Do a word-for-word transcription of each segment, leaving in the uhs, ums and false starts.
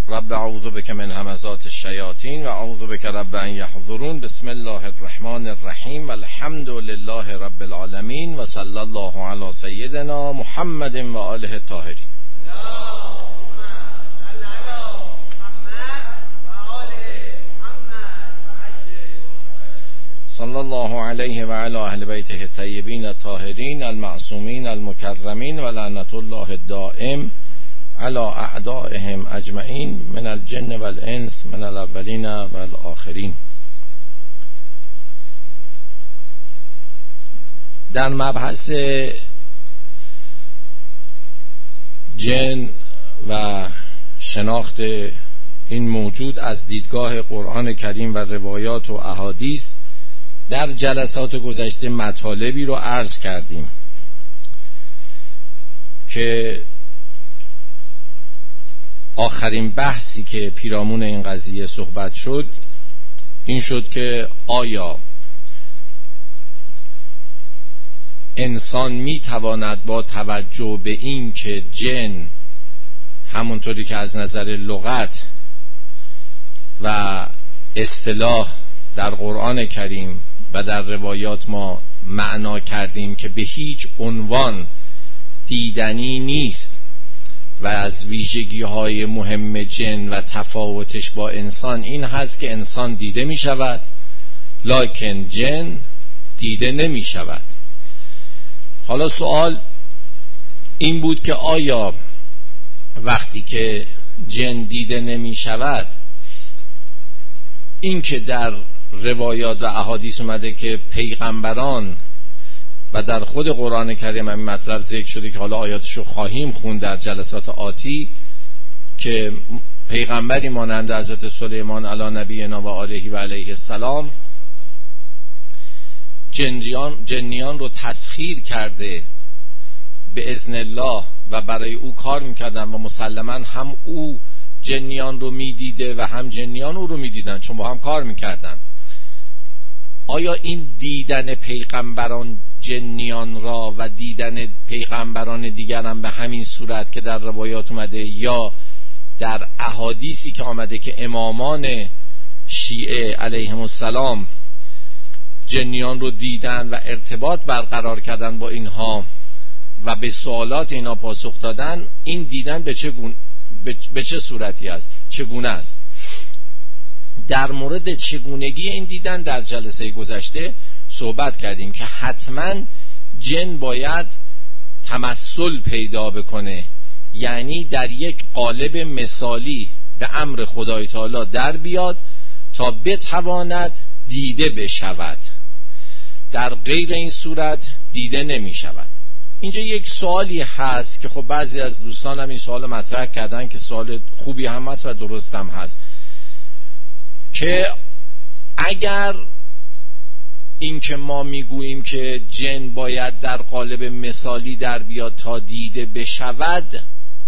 رب اعوذ بک من همزات الشیاطین و اعوذ بک رب ان یحضرون. بسم الله الرحمن الرحیم. الحمد لله رب العالمین و صلی الله علی سیدنا محمد و آله الطاهرین. صلی الله علیه و علی اهل بیته الطیبین الطاهرین المعصومین المکرمین و لعنت الله الدائم علی اعدائهم اجمعین من الجن والانس من الاولین والآخرین. در مبحث جن و شناخت این موجود از دیدگاه قرآن کریم و روایات و احادیث در جلسات گذشته مطالبی رو عرض کردیم که آخرین بحثی که پیرامون این قضیه صحبت شد این شد که آیا انسان میتواند با توجه به این که جن همونطوری که از نظر لغت و اصطلاح در قرآن کریم و در روایات ما معنا کردیم که به هیچ عنوان دیدنی نیست و از ویژگی های مهم جن و تفاوتش با انسان این هست که انسان دیده می شود لکن جن دیده نمی شود. حالا سوال این بود که آیا وقتی که جن دیده نمی شود، این که در روایات و احادیث اومده که پیغمبران و در خود قرآن کریم این مطلب ذکر شده که حالا آیاتشو خواهیم خوند در جلسات آتی که پیغمبری مانند حضرت سلیمان علی نبینا و آله و علیه السلام جنیان, جنیان رو تسخیر کرده به اذن الله و برای او کار میکردن و مسلما هم او جنیان رو میدیده و هم جنیان او رو میدیدن چون با هم کار میکردن. آیا این دیدن پیغمبران جنیان را و دیدن پیغمبران دیگر هم به همین صورت که در روایات اومده یا در احادیثی که آمده که امامان شیعه علیهم السلام جنیان رو دیدن و ارتباط برقرار کردن با اینها و به سوالات اینا پاسخ دادن، این دیدن به چه گونه به چه صورتی است، چگونه است؟ در مورد چگونگی این دیدن در جلسه گذشته صحبت کردیم که حتما جن باید تمثل پیدا بکنه، یعنی در یک قالب مثالی به امر خدای تعالی در بیاد تا بتواند دیده بشود، در غیر این صورت دیده نمی شود. اینجا یک سوالی هست که خب بعضی از دوستان هم این سوال مطرح کردن که سوال خوبی هم هست و درست هم هست که اگر این که ما میگوییم که جن باید در قالب مثالی در بیاد تا دیده بشود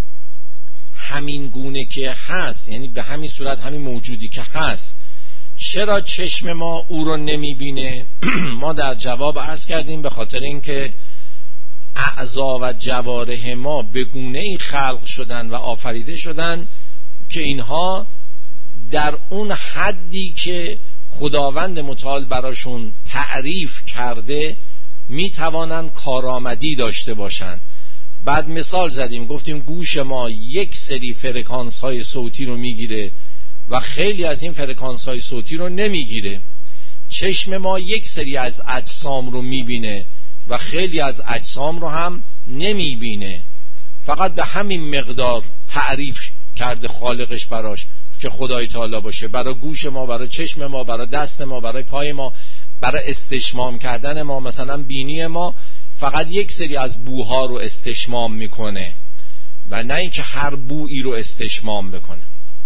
همین گونه که هست، یعنی به همین صورت همین موجودی که هست، چرا چشم ما او رو نمیبینه؟ ما در جواب عرض کردیم به خاطر اینکه اعضا و جوارح ما به گونه‌ای خلق شدن و آفریده شدن که اینها در اون حدی که خداوند متعال براشون تعریف کرده میتوانن کارآمدی داشته باشن. بعد مثال زدیم گفتیم گوش ما یک سری فرکانس های صوتی رو میگیره و خیلی از این فرکانس های صوتی رو نمیگیره. چشم ما یک سری از اجسام رو میبینه و خیلی از اجسام رو هم نمیبینه. فقط به همین مقدار تعریف کرده خالقش براش که خدای تعالی باشه. برای گوش ما، برای چشم ما، برای دست ما، برای پای ما، برای استشمام کردن ما، مثلا بینی ما فقط یک سری از بوها رو استشمام میکنه و نه اینکه هر بویی رو استشمام بکنه.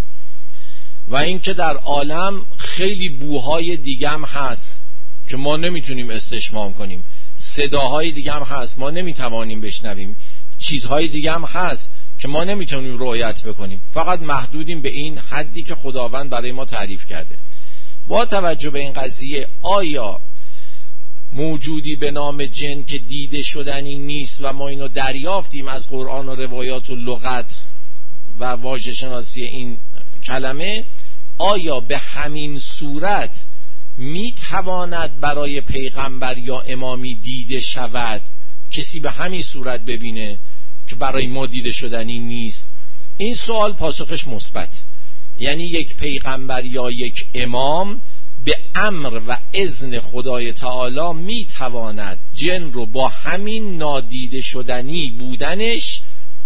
و اینکه در عالم خیلی بوهای دیگه هم هست که ما نمیتونیم استشمام کنیم، صداهای دیگه هم هست ما نمیتوانیم بشنویم، چیزهای دیگه هم هست که ما نمیتونیم رؤیت بکنیم، فقط محدودیم به این حدی که خداوند برای ما تعریف کرده. با توجه به این قضیه آیا موجودی به نام جن که دیده شدنی نیست و ما اینو دریافتیم از قرآن و روایات و لغت و واژه شناسی این کلمه آیا به همین صورت می تواند برای پیغمبر یا امامی دیده شود؟ کسی به همین صورت ببینه که برای ما دیده شدنی نیست؟ این سوال پاسخش مثبت، یعنی یک پیغمبر یا یک امام به امر و اذن خدای تعالی می تواند جن رو با همین نادیده شدنی بودنش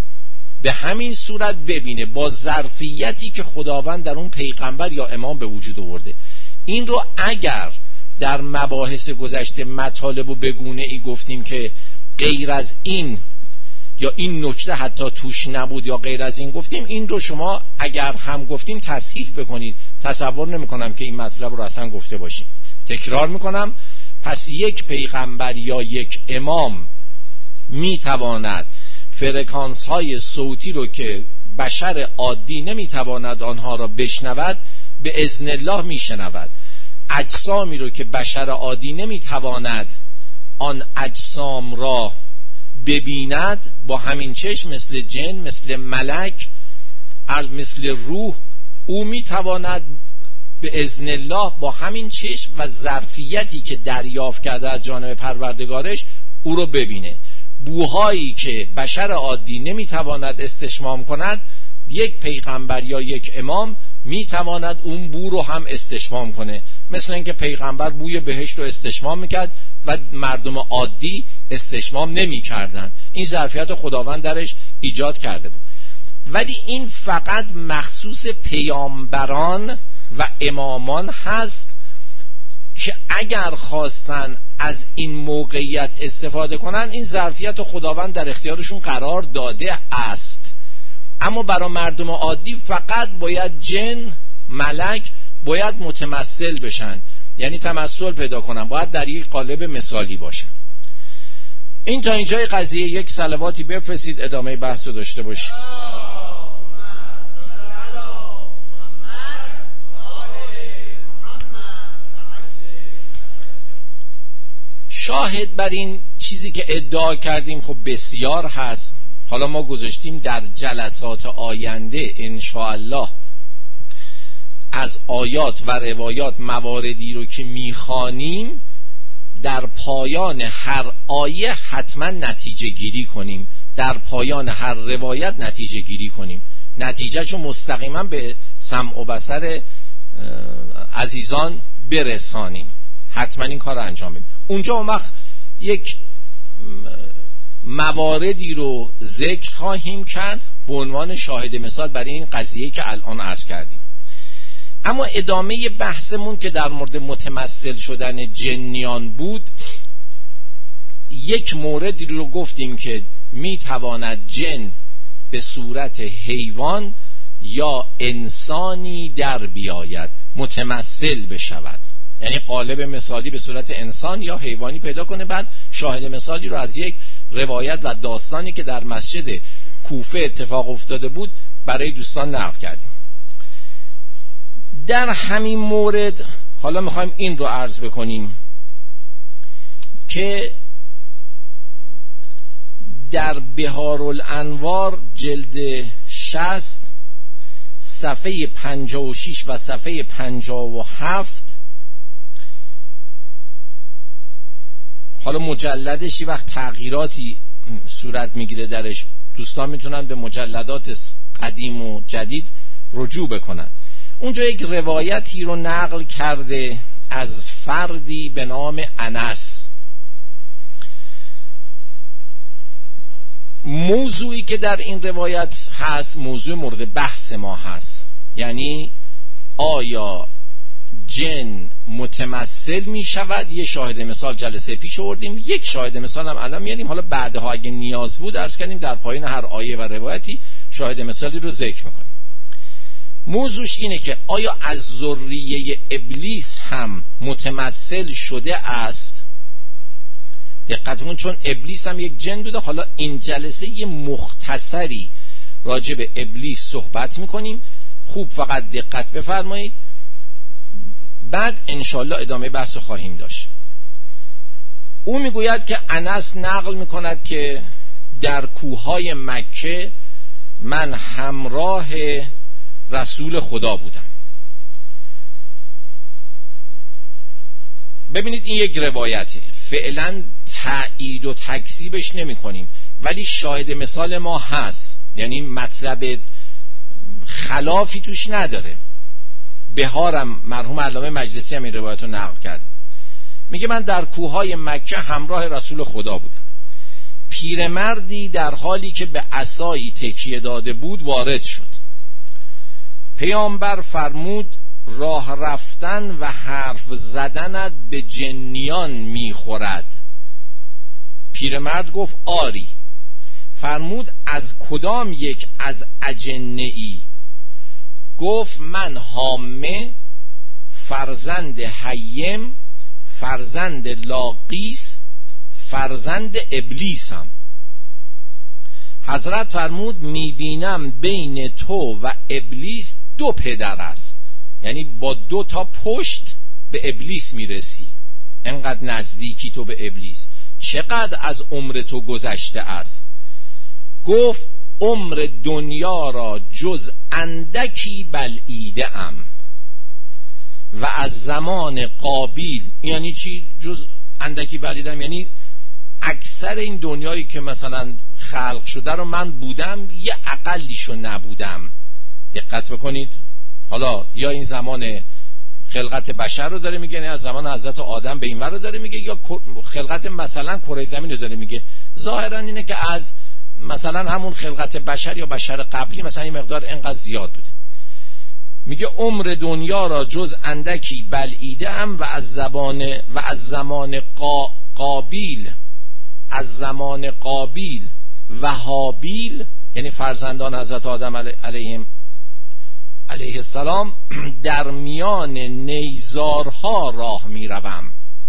به همین صورت ببینه، با ظرفیتی که خداوند در اون پیغمبر یا امام به وجود آورده. این رو اگر در مباحث گذشته مطالب و بگونه ای گفتیم که غیر از این یا این نکته حتی توش نبود یا غیر از این گفتیم، این رو شما اگر هم گفتیم تصحیح بکنید. تصور نمی کنم که این مطلب رو اصلا گفته باشیم. تکرار میکنم، پس یک پیغمبر یا یک امام میتواند فرکانس های صوتی رو که بشر عادی نمیتواند آنها را بشنود به اذن الله میشنود. اجسامی رو که بشر عادی نمیتواند آن اجسام را ببیند با همین چشم، مثل جن، مثل ملک، از مثل روح، او میتواند به اذن الله با همین چشم و ظرفیتی که دریافت کرده از جانب پروردگارش او رو ببینه. بوهایی که بشر عادی نمیتواند استشمام کند، یک پیغمبر یا یک امام میتواند اون بو رو هم استشمام کنه. مثل اینکه پیغمبر بوی بهشت رو استشمام میکرد و مردم عادی استشمام نمیکردن. این ظرفیت خداوند درش ایجاد کرده بود. ولی این فقط مخصوص پیامبران و امامان هست که اگر خواستن از این موقعیت استفاده کنن، این ظرفیت خداوند در اختیارشون قرار داده است. اما برای مردم عادی فقط باید جن، ملک باید متمثل بشن، یعنی تمثل پیدا کنن، باید در یک قالب مثالی باشن. این تا اینجای قضیه. یک صلواتی بفرستید ادامه بحث رو داشته باشید. شاهد بر این چیزی که ادعا کردیم خب بسیار هست. حالا ما گذاشتیم در جلسات آینده انشاءالله از آیات و روایات مواردی رو که میخوانیم در پایان هر آیه حتما نتیجه گیری کنیم، در پایان هر روایت نتیجه گیری کنیم، نتیجه چون مستقیما به سمع و بصر عزیزان برسانیم. حتما این کار رو انجام بدیم. اونجا اون وقت یک مواردی رو ذکر خواهیم کرد به عنوان شاهد مثال برای این قضیه که الان عرض کردیم. اما ادامه بحثمون که در مورد متمثل شدن جنیان بود، یک موردی رو گفتیم که میتواند جن به صورت حیوان یا انسانی در بیاید، متمثل بشود، یعنی قالب مثالی به صورت انسان یا حیوانی پیدا کنه. بعد شاهد مثالی رو از یک روایت و داستانی که در مسجد کوفه اتفاق افتاده بود برای دوستان نقل کردیم. در همین مورد حالا میخوایم این رو عرض بکنیم که در بهارالانوار جلد شصت صفحه پنجاه و شش و صفحه پنجاه و هفت، حالا مجلدش یه وقت تغییراتی صورت میگیره درش، دوستان میتونن به مجلدات قدیم و جدید رجوع بکنن. اونجا یک روایتی رو نقل کرده از فردی به نام انس. موضوعی که در این روایت هست موضوع مورد بحث ما هست، یعنی آیا جن متمثل می شود؟ یه شاهد مثال جلسه پیش آوردیم، یک شاهد مثال هم الان میاریم. حالا بعدها اگه نیاز بود عرض کردیم در پایین هر آیه و روایتی شاهد مثالی رو ذکر میکنیم. موضوعش اینه که آیا از ذریه ابلیس هم متمثل شده است؟ دقت کن، چون ابلیس هم یک جن بوده. حالا این جلسه یه مختصری راجع به ابلیس صحبت میکنیم، خوب فقط دقت بفرمایید، بعد انشالله ادامه بحث خواهیم داشت. او میگوید که انس نقل میکند که در کوههای مکه من همراه رسول خدا بودم. ببینید این یک روایته، فعلا تأیید و تکذیبش نمی کنیم، ولی شاهد مثال ما هست، یعنی مطلب خلافی توش نداره. بهارم مرحوم علامه مجلسی هم این روایت رو نقل کرد. میگه من در کوههای مکه همراه رسول خدا بودم. پیرمردی در حالی که به عصایی تکیه داده بود وارد شد. پیامبر فرمود راه رفتن و حرف زدنت به جنیان میخورد. پیرمرد گفت آری. فرمود از کدام یک از اجنه ای؟ گفت من حامه فرزند حیم فرزند لاقیس فرزند ابلیسم. حضرت فرمود میبینم بین تو و ابلیس دو پدر است، یعنی با دو تا پشت به ابلیس میرسی، انقدر نزدیکی تو به ابلیس. چقدر از عمر تو گذشته است؟ گفت عمر دنیا را جز اندکی بلعیده ام و از زمان قابیل. یعنی چی جز اندکی بلعیده ام؟ یعنی اکثر این دنیایی که مثلا خلق شده رو من بودم، یه اقلیشو نبودم. دقت بکنید، حالا یا این زمان خلقت بشر رو داره میگه، از زمان حضرت آدم به این ور رو داره میگه، یا خلقت مثلا کره زمین رو داره میگه. ظاهرا اینه که از مثلا همون خلقت بشر یا بشر قبلی مثلا این مقدار انقدر زیاد بوده. میگه عمر دنیا را جز اندکی بلعیده ام و از زبان و از زمان قا قابیل از زمان قابیل و هابیل، یعنی فرزندان حضرت آدم علیهم علیه السلام، در میان نیزارها راه میروم.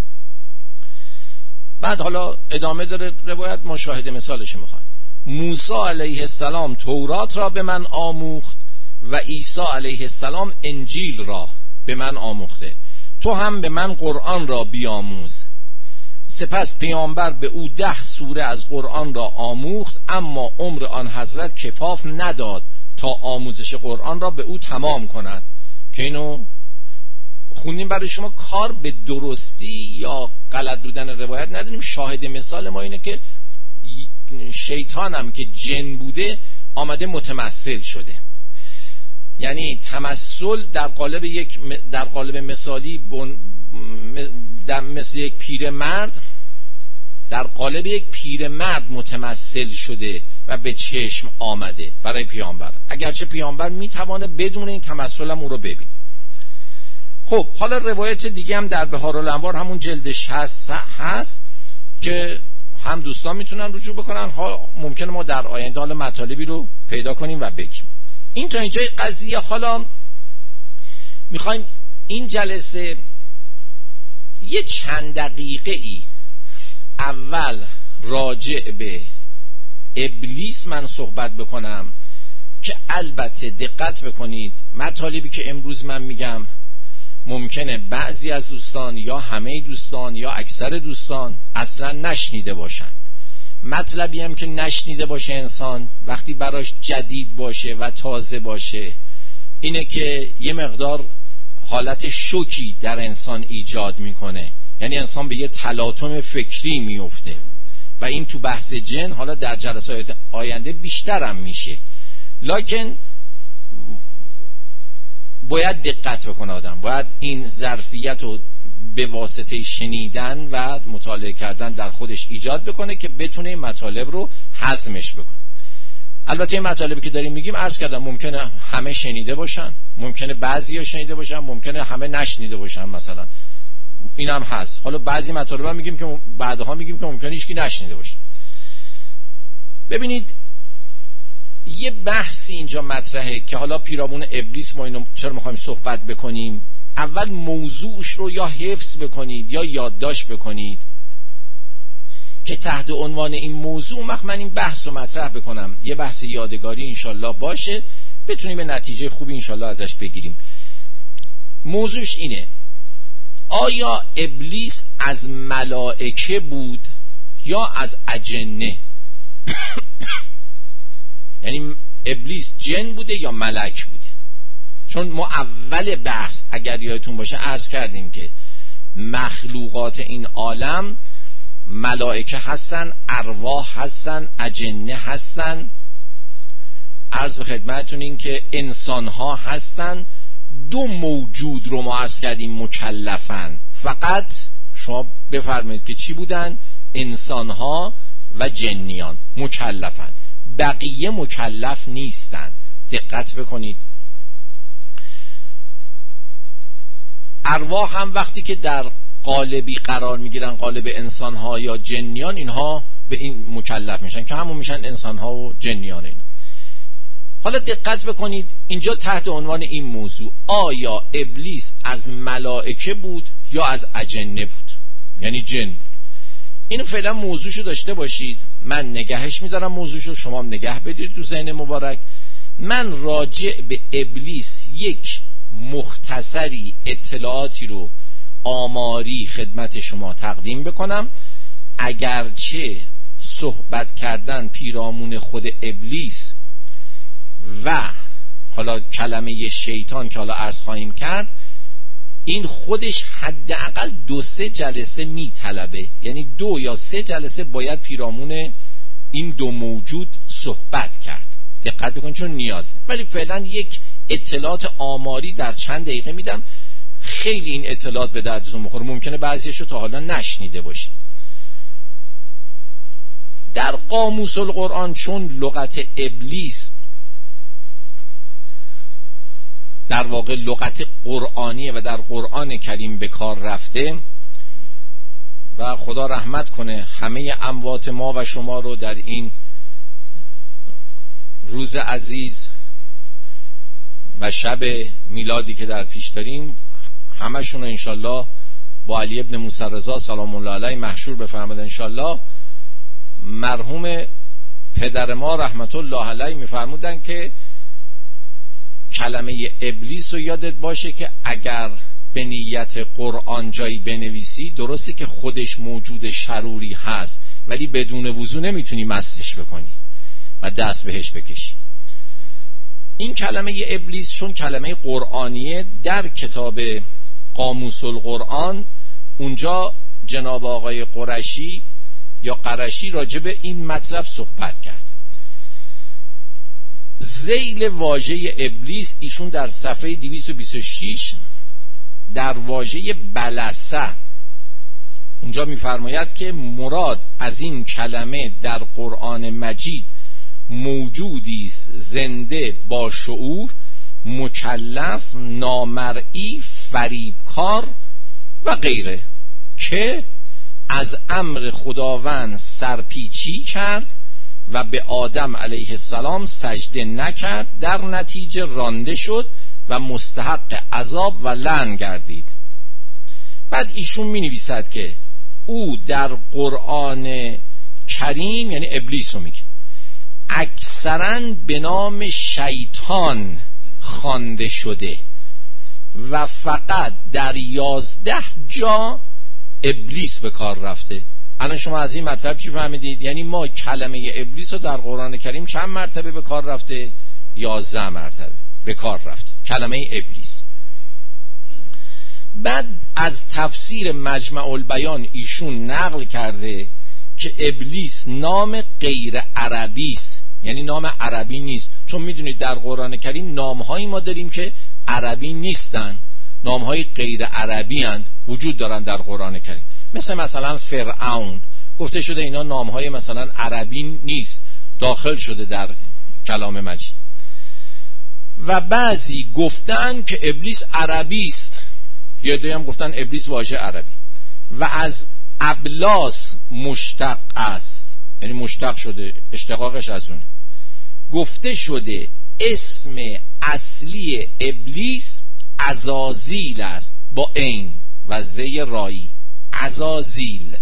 بعد حالا ادامه داره روایت، مشاهده مثالش میخوایم. موسی علیه السلام تورات را به من آموخت و عیسی علیه السلام انجیل را به من آموخته. تو هم به من قرآن را بیاموز. سپس پیامبر به او ده سوره از قرآن را آموخت، اما عمر آن حضرت کفاف نداد تا آموزش قرآن را به او تمام کند. که اینو خوندیم برای شما، کار به درستی یا غلط بودن روایت نداریم. شاهد مثال ما اینه که شیطان هم که جن بوده آمده متمثل شده. یعنی تمثل در قالب یک در قالب مثالی بن... در مثل یک پیرمرد در قالب یک پیرمرد متمثل شده و به چشم آمده برای پیامبر، اگرچه پیامبر میتوانه بدون این تمثل هم او رو ببین. خب حالا روایت دیگه هم در بهارالانوار همون جلدش هست هست که هم دوستان میتونن رجوع بکنن، ها ممکنه ما در آینده حالا مطالبی رو پیدا کنیم و بگیم. این تا اینجای قضیه. حالا میخوایم این جلسه یه چند دقیقه ای اول راجع به ابلیس من صحبت بکنم که البته دقت بکنید مطالبی که امروز من میگم ممکنه بعضی از دوستان یا همه دوستان یا اکثر دوستان اصلا نشنیده باشن. مطلبی هم که نشنیده باشه انسان وقتی براش جدید باشه و تازه باشه، اینه که یه مقدار حالت شوکی در انسان ایجاد میکنه. یعنی انسان به یه تلاطم فکری میفته و این تو بحث جن حالا در جلسات آینده بیشتر هم میشه. لکن باید دقت بکنه آدم، باید این ظرفیت رو به واسطه شنیدن و مطالعه کردن در خودش ایجاد بکنه که بتونه این مطالب رو هضمش بکنه. البته این مطالبی که داریم میگیم عرض کردم ممکنه همه شنیده باشن، ممکنه بعضیا شنیده باشن، ممکنه همه نشنیده باشن، مثلا این هم هست. حالا بعضی مطالب هم میگیم که بعدها میگیم که ممکنه هیچکی نشنیده باشه. ببینید یه بحثی اینجا مطرحه که حالا پیرامون ابلیس ما اینو چرا میخوایم صحبت بکنیم. اول موضوعش رو یا حفظ بکنید یا یادداشت بکنید که تحت عنوان این موضوع وقت من این بحث رو مطرح بکنم، یه بحث یادگاری انشالله باشه، بتونیم به نتیجه خوبی انشالله ازش بگیریم. موضوعش اینه: آیا ابلیس از ملائکه بود یا از اجنه؟ یعنی ابلیس جن بوده یا ملک بوده؟ چون ما اول بحث اگر یادتون باشه عرض کردیم که مخلوقات این عالم ملائکه هستن، ارواح هستن، اجنه هستن، عرض به خدمتتون این که انسان ها هستن. دو موجود رو ما عرض کردیم مکلفن، فقط شما بفرمایید که چی بودن؟ انسان ها و جنیان مکلفن، بقیه مکلف نیستن. دقت بکنید. ارواح هم وقتی که در قالبی قرار میگیرن، قالب انسان ها یا جنیان، اینها به این مکلف میشن که همون میشن انسان ها و جنیان اینا. حالا دقت بکنید اینجا تحت عنوان این موضوع، آیا ابلیس از ملائکه بود یا از اجنه بود؟ یعنی جن بود. اینو فعلا موضوعشو داشته باشید، من نگهش میدارم موضوعشو، شما هم نگه بدید تو ذهن مبارک. من راجع به ابلیس یک مختصری اطلاعاتی رو آماری خدمت شما تقدیم بکنم، اگرچه صحبت کردن پیرامون خود ابلیس و حالا کلمه شیطان که حالا عرض خواهیم کرد، این خودش حداقل دو سه جلسه میطلبه، یعنی دو یا سه جلسه باید پیرامون این دو موجود صحبت کرد. دقت بکنید چون نیازه. ولی فعلا یک اطلاعات آماری در چند دقیقه میدم، خیلی این اطلاعات به دردتون بخوره، ممکنه بعضیشو تا حالا نشنیده باشید. در قاموس القرآن چون لغت ابلیس در واقع لغت قرآنیه و در قرآن کریم به کار رفته و خدا رحمت کنه همه اموات ما و شما رو در این روز عزیز و شب میلادی که در پیش داریم، همشون رو انشالله با علی ابن موسی رضا سلام الله علیه محشور بفرماد. انشالله مرحوم پدر ما رحمت الله علیه میفرمودن که کلمه ابلیس رو یادت باشه که اگر به نیت قرآن جایی بنویسی، درسته که خودش موجود شروری هست ولی بدون وضو نمیتونی مستش بکنی و دست بهش بکشی. این کلمه ابلیس چون کلمه قرآنیه، در کتاب قاموس القرآن اونجا جناب آقای قرشی یا قرشی راجب این مطلب صحبت کرد. ذیل واژه ابلیس ایشون در صفحه دویست و بیست و شش در واژه بلسه اونجا میفرماید که مراد از این کلمه در قرآن مجید موجودی است زنده با شعور، مکلف، نامرئی، فریبکار و غیره که از امر خداوند سرپیچی کرد و به آدم علیه السلام سجده نکرد، در نتیجه رانده شد و مستحق عذاب و لعن گردید. بعد ایشون می نویسد که او در قرآن کریم، یعنی ابلیس رو میگه، اکثرا به نام شیطان خوانده شده و فقط در یازده جا ابلیس به کار رفته. الان شما از این مطلب چی فهمیدید؟ یعنی ما کلمه ابلیس رو در قرآن کریم چند مرتبه به کار رفته؟ یازده مرتبه به کار رفته کلمه ابلیس. بعد از تفسیر مجمع البیان ایشون نقل کرده که ابلیس نام غیر عربی است، یعنی نام عربی نیست، چون میدونید در قرآن کریم نامهایی ما داریم که عربی نیستن، نامهای غیر عربی هستند، وجود دارن در قرآن کریم، مثل مثلا فرعون گفته شده اینا نامهای مثلا عربی نیست، داخل شده در کلام مجید. و بعضی گفتن که ابلیس عربی است، یه دوی هم گفتن ابلیس واژه عربی و از ابلاس مشتق است، یعنی مشتق شده، اشتقاقش از اونه. گفته شده اسم اصلی ابلیس عزازیل است با عین و زی رایی، عزازیل.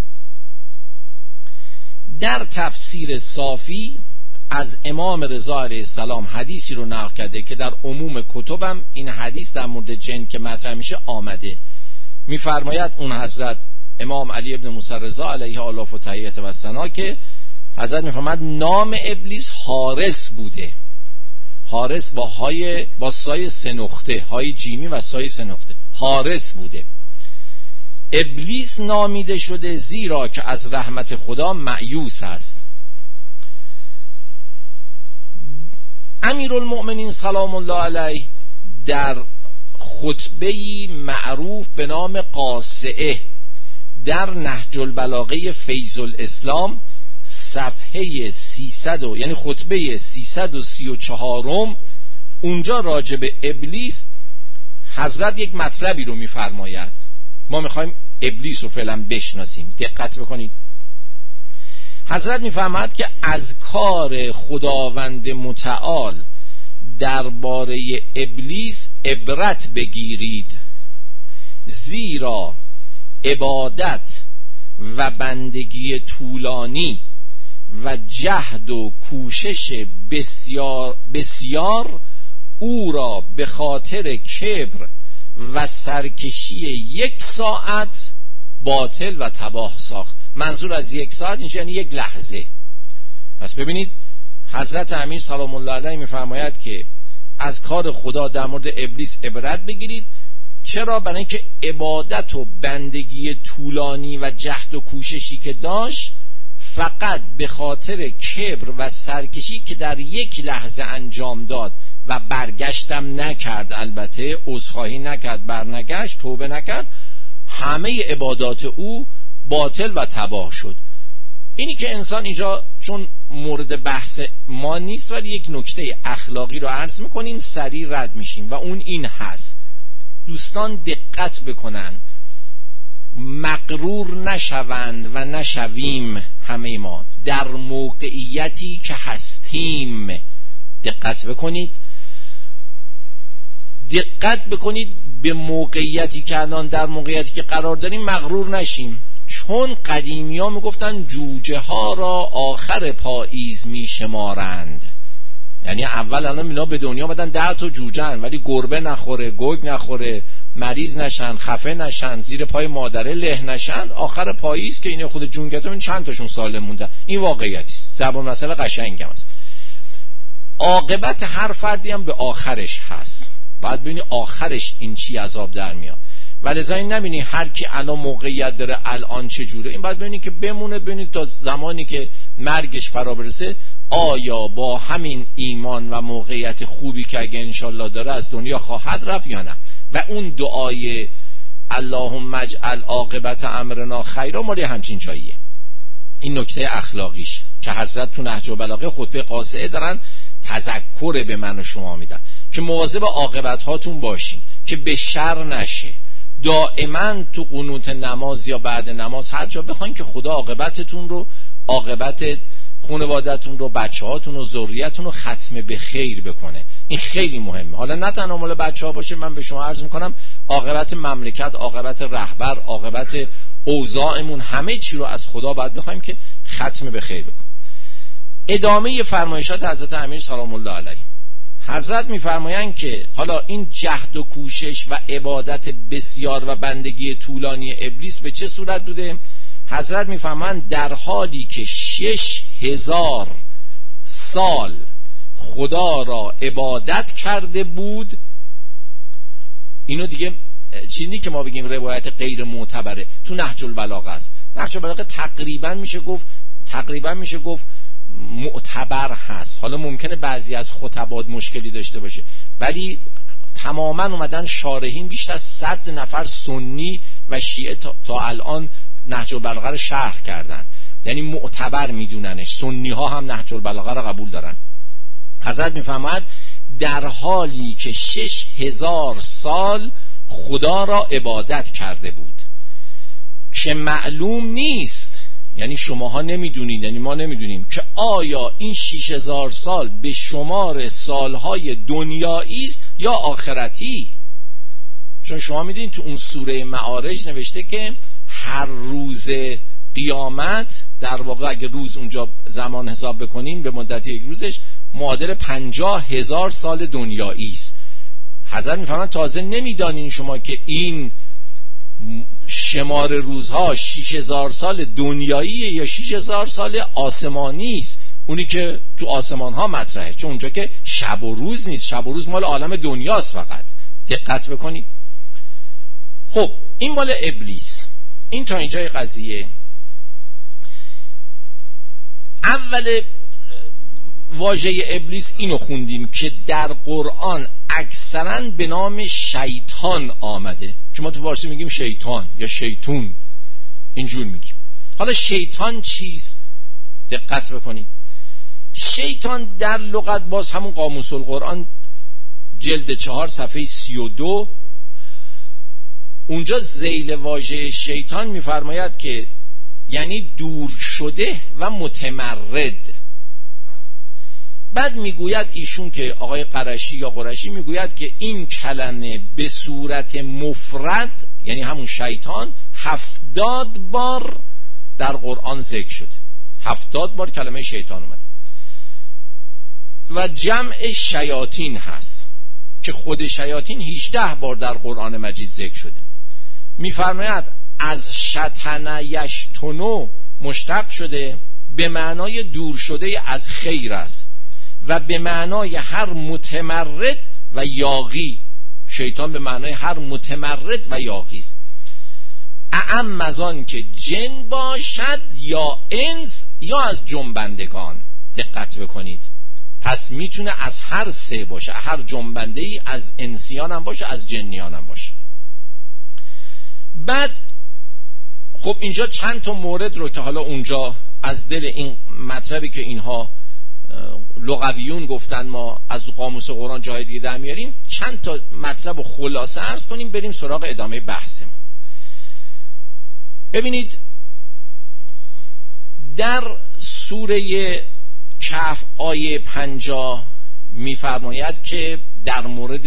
در تفسیر صافی از امام رضا علیه السلام حدیثی رو نقل کرده که در عموم کتبم این حدیث در مورد جن که مطرح میشه آمده. میفرماید اون حضرت امام علی ابن موسی رضا علیه آلاف و تحیت و ثنا که حضرت میفرماید نام ابلیس حارس بوده. حارس با های با سای سه نقطه، های جیمی و سای سه نقطه، حارس بوده. ابلیس نامیده شده زیرا که از رحمت خدا مایوس است. امیرالمؤمنین سلام الله علیه در خطبه‌ای معروف به نام قاصعه در نهج البلاغه فیض الاسلام صفحه سیصد یعنی خطبه سیصد و سی و چهار، اونجا راجع به ابلیس حضرت یک مطلبی رو میفرماید. ما میخوایم ابلیس رو فعلا بشناسیم. دقت بکنید. حضرت میفرماید که از کار خداوند متعال درباره ابلیس عبرت بگیرید، زیرا عبادت و بندگی طولانی و جهد و کوشش بسیار بسیار او را به خاطر کبر و سرکشی یک ساعت باطل و تباه ساخت. منظور از یک ساعت اینجا یعنی یک لحظه. پس ببینید حضرت امیر سلام الله علیه میفرماید که از کار خدا در مورد ابلیس عبرت بگیرید. چرا؟ برای اینکه عبادت و بندگی طولانی و جهد و کوششی که داشت فقط به خاطر کبر و سرکشی که در یک لحظه انجام داد و برگشتم نکرد، البته عذرخواهی نکرد، برنگشت، توبه نکرد، همه عبادات او باطل و تباه شد. اینی که انسان اینجا چون مورد بحث ما نیست ولی یک نکته اخلاقی رو عرض میکنیم، سریع رد میشیم و اون این هست. دوستان دقت بکنن، مغرور نشوند و نشویم همه ما در موقعیتی که هستیم. دقت بکنید، دقت بکنید به موقعیتی که الان در موقعیتی که قرار داریم مغرور نشیم. چون قدیمی ها میگفتن جوجه ها را آخر پاییز میشمارند، یعنی اول الان اینا به دنیا بدن ده تا جوجهن ولی گربه نخوره، گرگ نخوره، مریض نشن، خفه نشن، زیر پای مادره له نشن، آخر پاییز که این خود جونگتون این چند تاشون سالم مونده. این واقعیتی است. زبان مسئله قشنگم است. عاقبت هر فردی هم به آخرش هست. باید ببینی آخرش این چی عذاب در میاد. ولذا این نبینی هر کی الان موقعیت داره الان چه جوره. این باید ببینی که بمونه، ببینید تا زمانی که مرگش فرا برسه آیا با همین ایمان و موقعیت خوبی که اگه انشالله داره از دنیا خواهد رفت یا نه. و اون دعای اللهم اجعل عاقبت امرنا خیرا مالی همچین جاییه. این نکته اخلاقیش که حضرت تو نهج البلاغه خطبه قاصعه دارن تذکر به من و شما میدن که مواظب عاقبت هاتون باشین که به شر نشه. دائما تو قنوت نماز یا بعد نماز هر جا بخواین که خدا عاقبتتون رو، عاقبت خانواده‌تون رو، بچه‌هاتون رو، ذریتون رو ختم به خیر بکنه. این خیلی مهمه. حالا نه تنها مال بچه‌ها باشه، من به شما عرض میکنم عاقبت مملکت، عاقبت رهبر، عاقبت اوضاعمون، همه چی رو از خدا باید بخوایم که ختم به خیر بکنه. ادامه فرمایشات حضرت امیر سلام الله علیه. حضرت میفرمایند که حالا این جهد و کوشش و عبادت بسیار و بندگی طولانی ابلیس به چه صورت بوده؟ حضرت میفرمایند در حالی که شش هزار سال خدا را عبادت کرده بود. اینو دیگه چیزی که ما بگیم روایت غیر معتبره، تو نهج البلاغه است. نهج البلاغه تقریبا میشه گفت تقریبا میشه گفت معتبر هست. حالا ممکنه بعضی از خطبات مشکلی داشته باشه ولی تماما اومدن شارحین بیشتر از صد نفر سنی و شیعه تا, تا الان نهج البلاغه رو شرح کردن، یعنی معتبر میدوننش. سنی ها هم نهج البلاغه رو قبول دارن. حضرت میفرماید در حالی که شش هزار سال خدا را عبادت کرده بود که معلوم نیست، یعنی شماها نمیدونید، یعنی ما نمیدونیم که آیا این شش هزار سال به شمار سالهای دنیایی است یا آخرتی. چون شما میدونید تو اون سوره معارج نوشته که هر روز قیامت، در واقع اگه روز اونجا زمان حساب بکنین به مدت یک روزش معادل پنجاه هزار سال دنیایی است. حضرت میفرماید تازه نمیدانین شما که این شمار روزها شش هزار سال دنیایی یا شش هزار سال آسمانی است. اونی که تو آسمان ها مطرحه، چون اونجا که شب و روز نیست، شب و روز مال عالم دنیاست فقط. دقت بکنید. خب این مال ابلیس. این تا اینجای قضیه. اول واژه ابلیس اینو خوندیم که در قرآن اکثرا به نام شیطان آمده، که ما تو فارسی میگیم شیطان یا شیطون، اینجور میگیم. حالا شیطان چیست؟ دقت بکنید. شیطان در لغت، باز همون قاموس القرآن جلد چهار صفحه سی و دو، اونجا ذیل واژه شیطان میفرماید که یعنی دور شده و متمرد. بعد میگوید ایشون که آقای قرشی یا قرشی میگوید که این کلمه به صورت مفرد، یعنی همون شیطان، هفتاد بار در قرآن ذکر شده. هفتاد بار کلمه شیطان اومد و جمع شیاطین هست که خود شیاطین هجده بار در قرآن مجید ذکر شده. میفرماید از شطن یشتنو مشتق شده، به معنای دور شده از خیر است و به معنای هر متمرد و یاغی. شیطان به معنای هر متمرد و یاغی است. اعم از آن که جن باشد یا انس یا از جنبندگان. دقت بکنید. پس میتونه از هر سه باشه، هر جنبنده ای، از انسیان هم باشه، از جنیان هم باشه. بعد خب اینجا چند تا مورد رو که حالا اونجا از دل این مطلبی که اینها لغویون گفتن ما از قاموس قرآن جای دیگه در میاریم، چند تا مطلب رو خلاصه عرض کنیم، بریم سراغ ادامه بحثمون. ببینید در سوره کهف آیه پنجاه میفرماید که در مورد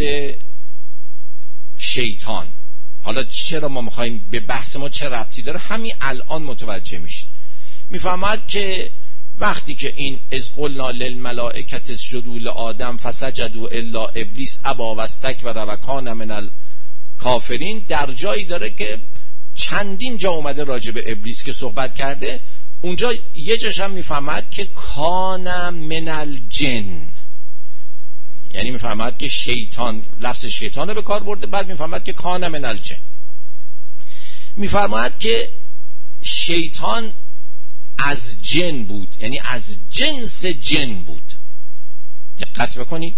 شیطان، حالا چرا ما میخواییم به بحث ما چه ربطی داره، همین الان متوجه میشید. میفرماید که وقتی که این از قلنا للملائکه اسجدوا لآدم فسجدوا الا ابلیس ابا واستکبر و کان من الکافرین، در جایی داره که چندین جا اومده راجع به ابلیس که صحبت کرده. اونجا یه جاش هم میفهمد که کان من الجن، یعنی میفهمد که شیطان، لفظ شیطان رو به کار برده. بعد میفهمد که کان من الجن، میفرماید که شیطان از جن بود، یعنی از جنس جن بود. دقت بکنید.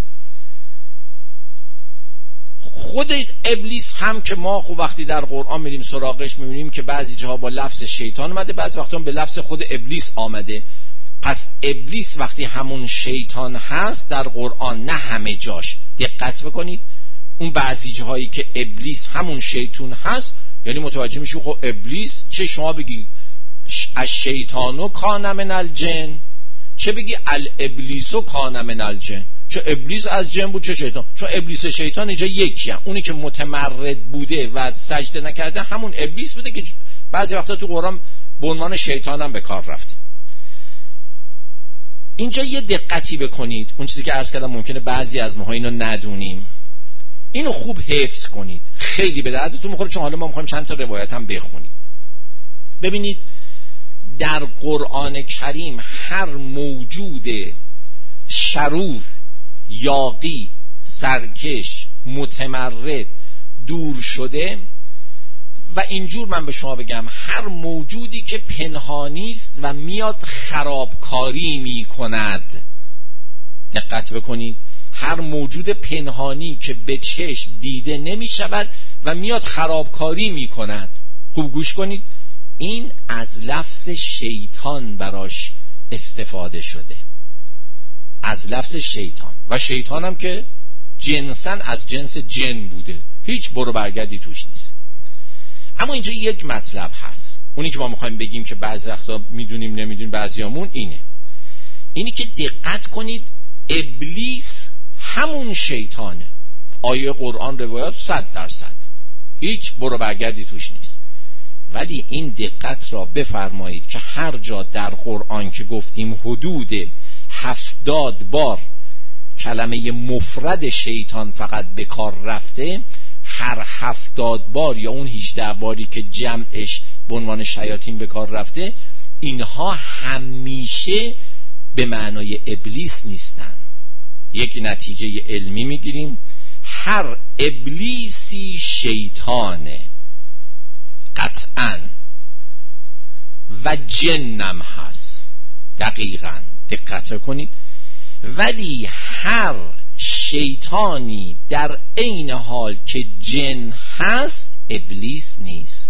خود ابلیس هم که ما خب وقتی در قرآن میریم سراغش میبینیم که بعضی جاها با لفظ شیطان اومده، بعضی وقتا به لفظ خود ابلیس آمده. پس ابلیس وقتی همون شیطان هست در قرآن، نه همه جاش، دقت بکنید، اون بعضی جاهایی که ابلیس همون شیطان هست، یعنی متوجه میشی خب ابلیس، چه شما بگی از شیطانو کان من الجن، چه بگی الابلیسو کان من الجن، چه ابلیس از جن بود چه شیطان، چون ابلیس و شیطان اینجا یکی هم. اونی که متمرد بوده و سجده نکرده همون ابلیس بوده که بعضی وقتا تو قرآن به عنوان شیطان هم به کار رفته. اینجا یه دقتی بکنید، اون چیزی که عرض کردم ممکنه بعضی از ماها اینو ندونیم، اینو خوب حفظ کنید، خیلی به دردتون میخوره، چون حالا ما میخوایم چند تا روایت هم بخونیم. ببینید در قرآن کریم هر موجود شرور، یاغی، سرکش، متمرد، دور شده و اینجور من به شما بگم هر موجودی که پنهانی است و میاد خرابکاری میکند. دقت بکنید، هر موجود پنهانی که به چشم دیده نمیشود و میاد خرابکاری میکند. خوب گوش کنید، این از لفظ شیطان براش استفاده شده، از لفظ شیطان. و شیطان هم که جنساً از جنس جن بوده، هیچ برو برگردی توش نیست. اما اینجا یک مطلب هست، اونی که ما میخوایم بگیم که بعضی وقتا میدونیم نمیدونیم بعضیامون، اینه اینی که دقت کنید ابلیس همون شیطانه. آیه قرآن روایات صد درصد هیچ برو برگردی توش نیست. ولی این دقت را بفرمایید که هر جا در قرآن که گفتیم حدود هفتاد بار کلمه مفرد شیطان فقط به کار رفته، هر هفتاد بار یا اون هجده باری که جمعش به عنوان شیاطین به کار رفته، اینها همیشه به معنای ابلیس نیستن. یک نتیجه علمی میگیریم، هر ابلیسی شیطانه قطعاً و جنم هست، دقیقاً دقت کنید، ولی هر شیطانی در عین حال که جن هست ابلیس نیست.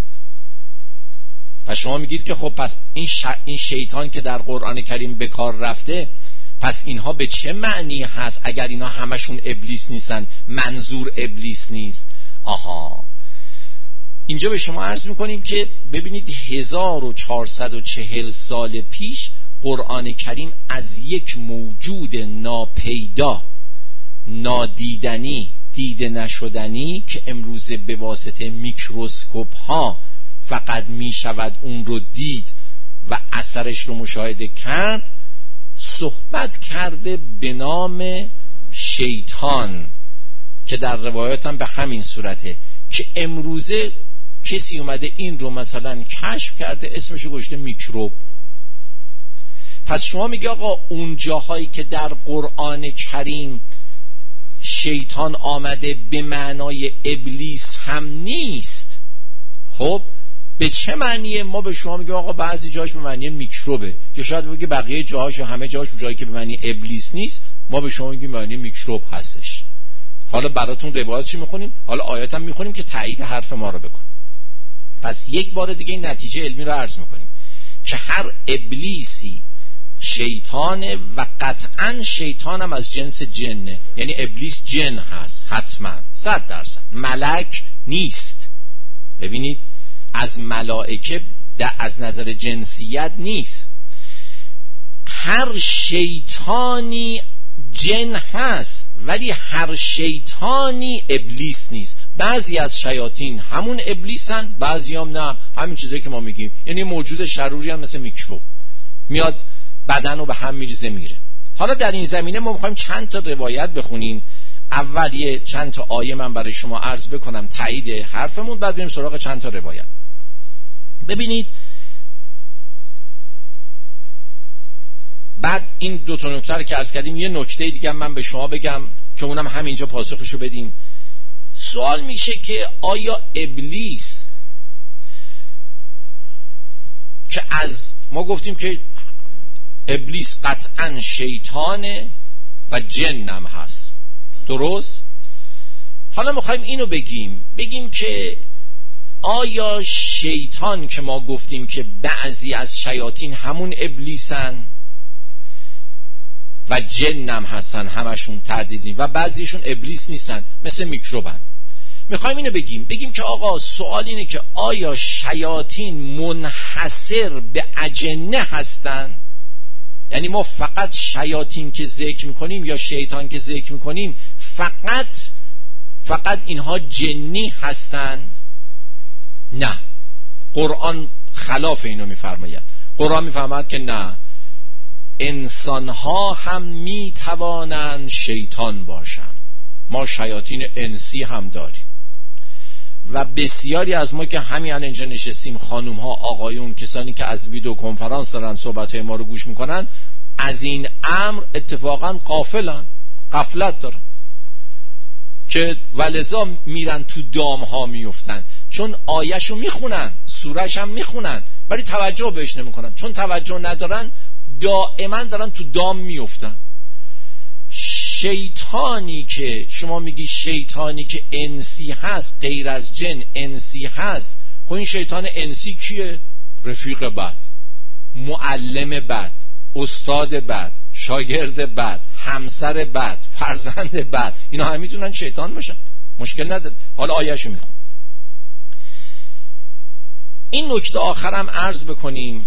و شما میگید که خب پس این, ش... این شیطان که در قرآن کریم به کار رفته، پس اینها به چه معنی هست اگر اینها همشون ابلیس نیستن؟ منظور ابلیس نیست. آها، اینجا به شما عرض میکنیم که ببینید هزار و چهارصد و چهل سال پیش قرآن کریم از یک موجود ناپیدا، نادیدنی، دیده نشدنی که امروزه به واسطه میکروسکوپ ها فقط میشود اون رو دید و اثرش رو مشاهده کرد، صحبت کرده به نام شیطان که در روایات هم به همین صورته، که امروزه کسی اومده این رو مثلا کشف کرده، اسمشو گذاشته میکروب. پس شما میگه آقا اون جاهایی که در قرآن کریم شیطان آمده به معنای ابلیس هم نیست، خب به چه معنیه؟ ما به شما میگه آقا بعضی جاش به معنی میکروبه، یا شاید بگه بقیه جاهاش یا همه جاهاش جایی که به معنی ابلیس نیست ما به شما میگیم معنی میکروب هستش. حالا براتون روایت چی میخونیم، حالا آیات هم میخونیم که تایید حرف ما رو بکنیم. پس یک بار دیگه این نتیجه علمی رو عرض میکنیم که هر ابلیسی شیطانه و قطعا شیطان هم از جنس جنه، یعنی ابلیس جن هست حتما صد درصد، ملک نیست. ببینید از ملائکه از نظر جنسیت نیست. هر شیطانی جن هست ولی هر شیطانی ابلیس نیست. بعضی از شیاطین همون ابلیسن، بعضی هم نه، همین چیزایی که ما میگیم، یعنی موجود شروری هم مثل میکروب میاد بدن رو به هم میریزه میره. حالا در این زمینه ما میخوایم چند تا روایت بخونیم. اول یه چند تا آیه من برای شما عرض بکنم تایید حرفمون، بعد بریم سراغ چند تا روایت. ببینید بعد این دو تا نکته رو که عرض کردیم، یه نکته دیگه من به شما بگم که اونم همینجا پاسخشو بدیم. سوال میشه که آیا ابلیس که از ما گفتیم که ابلیس قطعا شیطانه و جنم هست، درست؟ حالا میخوایم اینو بگیم بگیم که آیا شیطان که ما گفتیم که بعضی از شیاطین همون ابلیسن و جنم هستن، همشون تردیدیم، و بعضیشون ابلیس نیستن مثل میکروبن، میخوایم اینو بگیم بگیم که آقا سوال اینه که آیا شیاطین منحصر به اجنه هستن؟ یعنی ما فقط شیاطین که ذکر میکنیم یا شیطان که ذکر میکنیم فقط فقط اینها جنی هستند؟ نه، قرآن خلاف اینو میفرماید. قرآن میفرماید که نه، انسانها هم میتوانند شیطان باشند. ما شیاطین انسی هم داریم و بسیاری از ما که همین الان اینجا نشستیم، خانوم ها، آقایون، کسانی که از ویدیو کنفرانس دارن صحبت های ما رو گوش میکنن، از این امر اتفاقا غافلن، غفلت دارن که ولذا میرن تو دام ها میفتن، چون آیهشو میخونن، سورش هم میخونن ولی توجه بهش نمیکنن، چون توجه ندارن دائما دارن تو دام میفتن. شیطانی که شما میگی شیطانی که انسی هست، غیر از جن انسی هست، خب این شیطان انسی کیه؟ رفیق بد، معلم بد، استاد بد، شاگرد بد، همسر بد، فرزند بد، اینا هم میتونن شیطان باشن، مشکل نداره. حالا آیه‌شو میخون. این نکته آخرم عرض بکنیم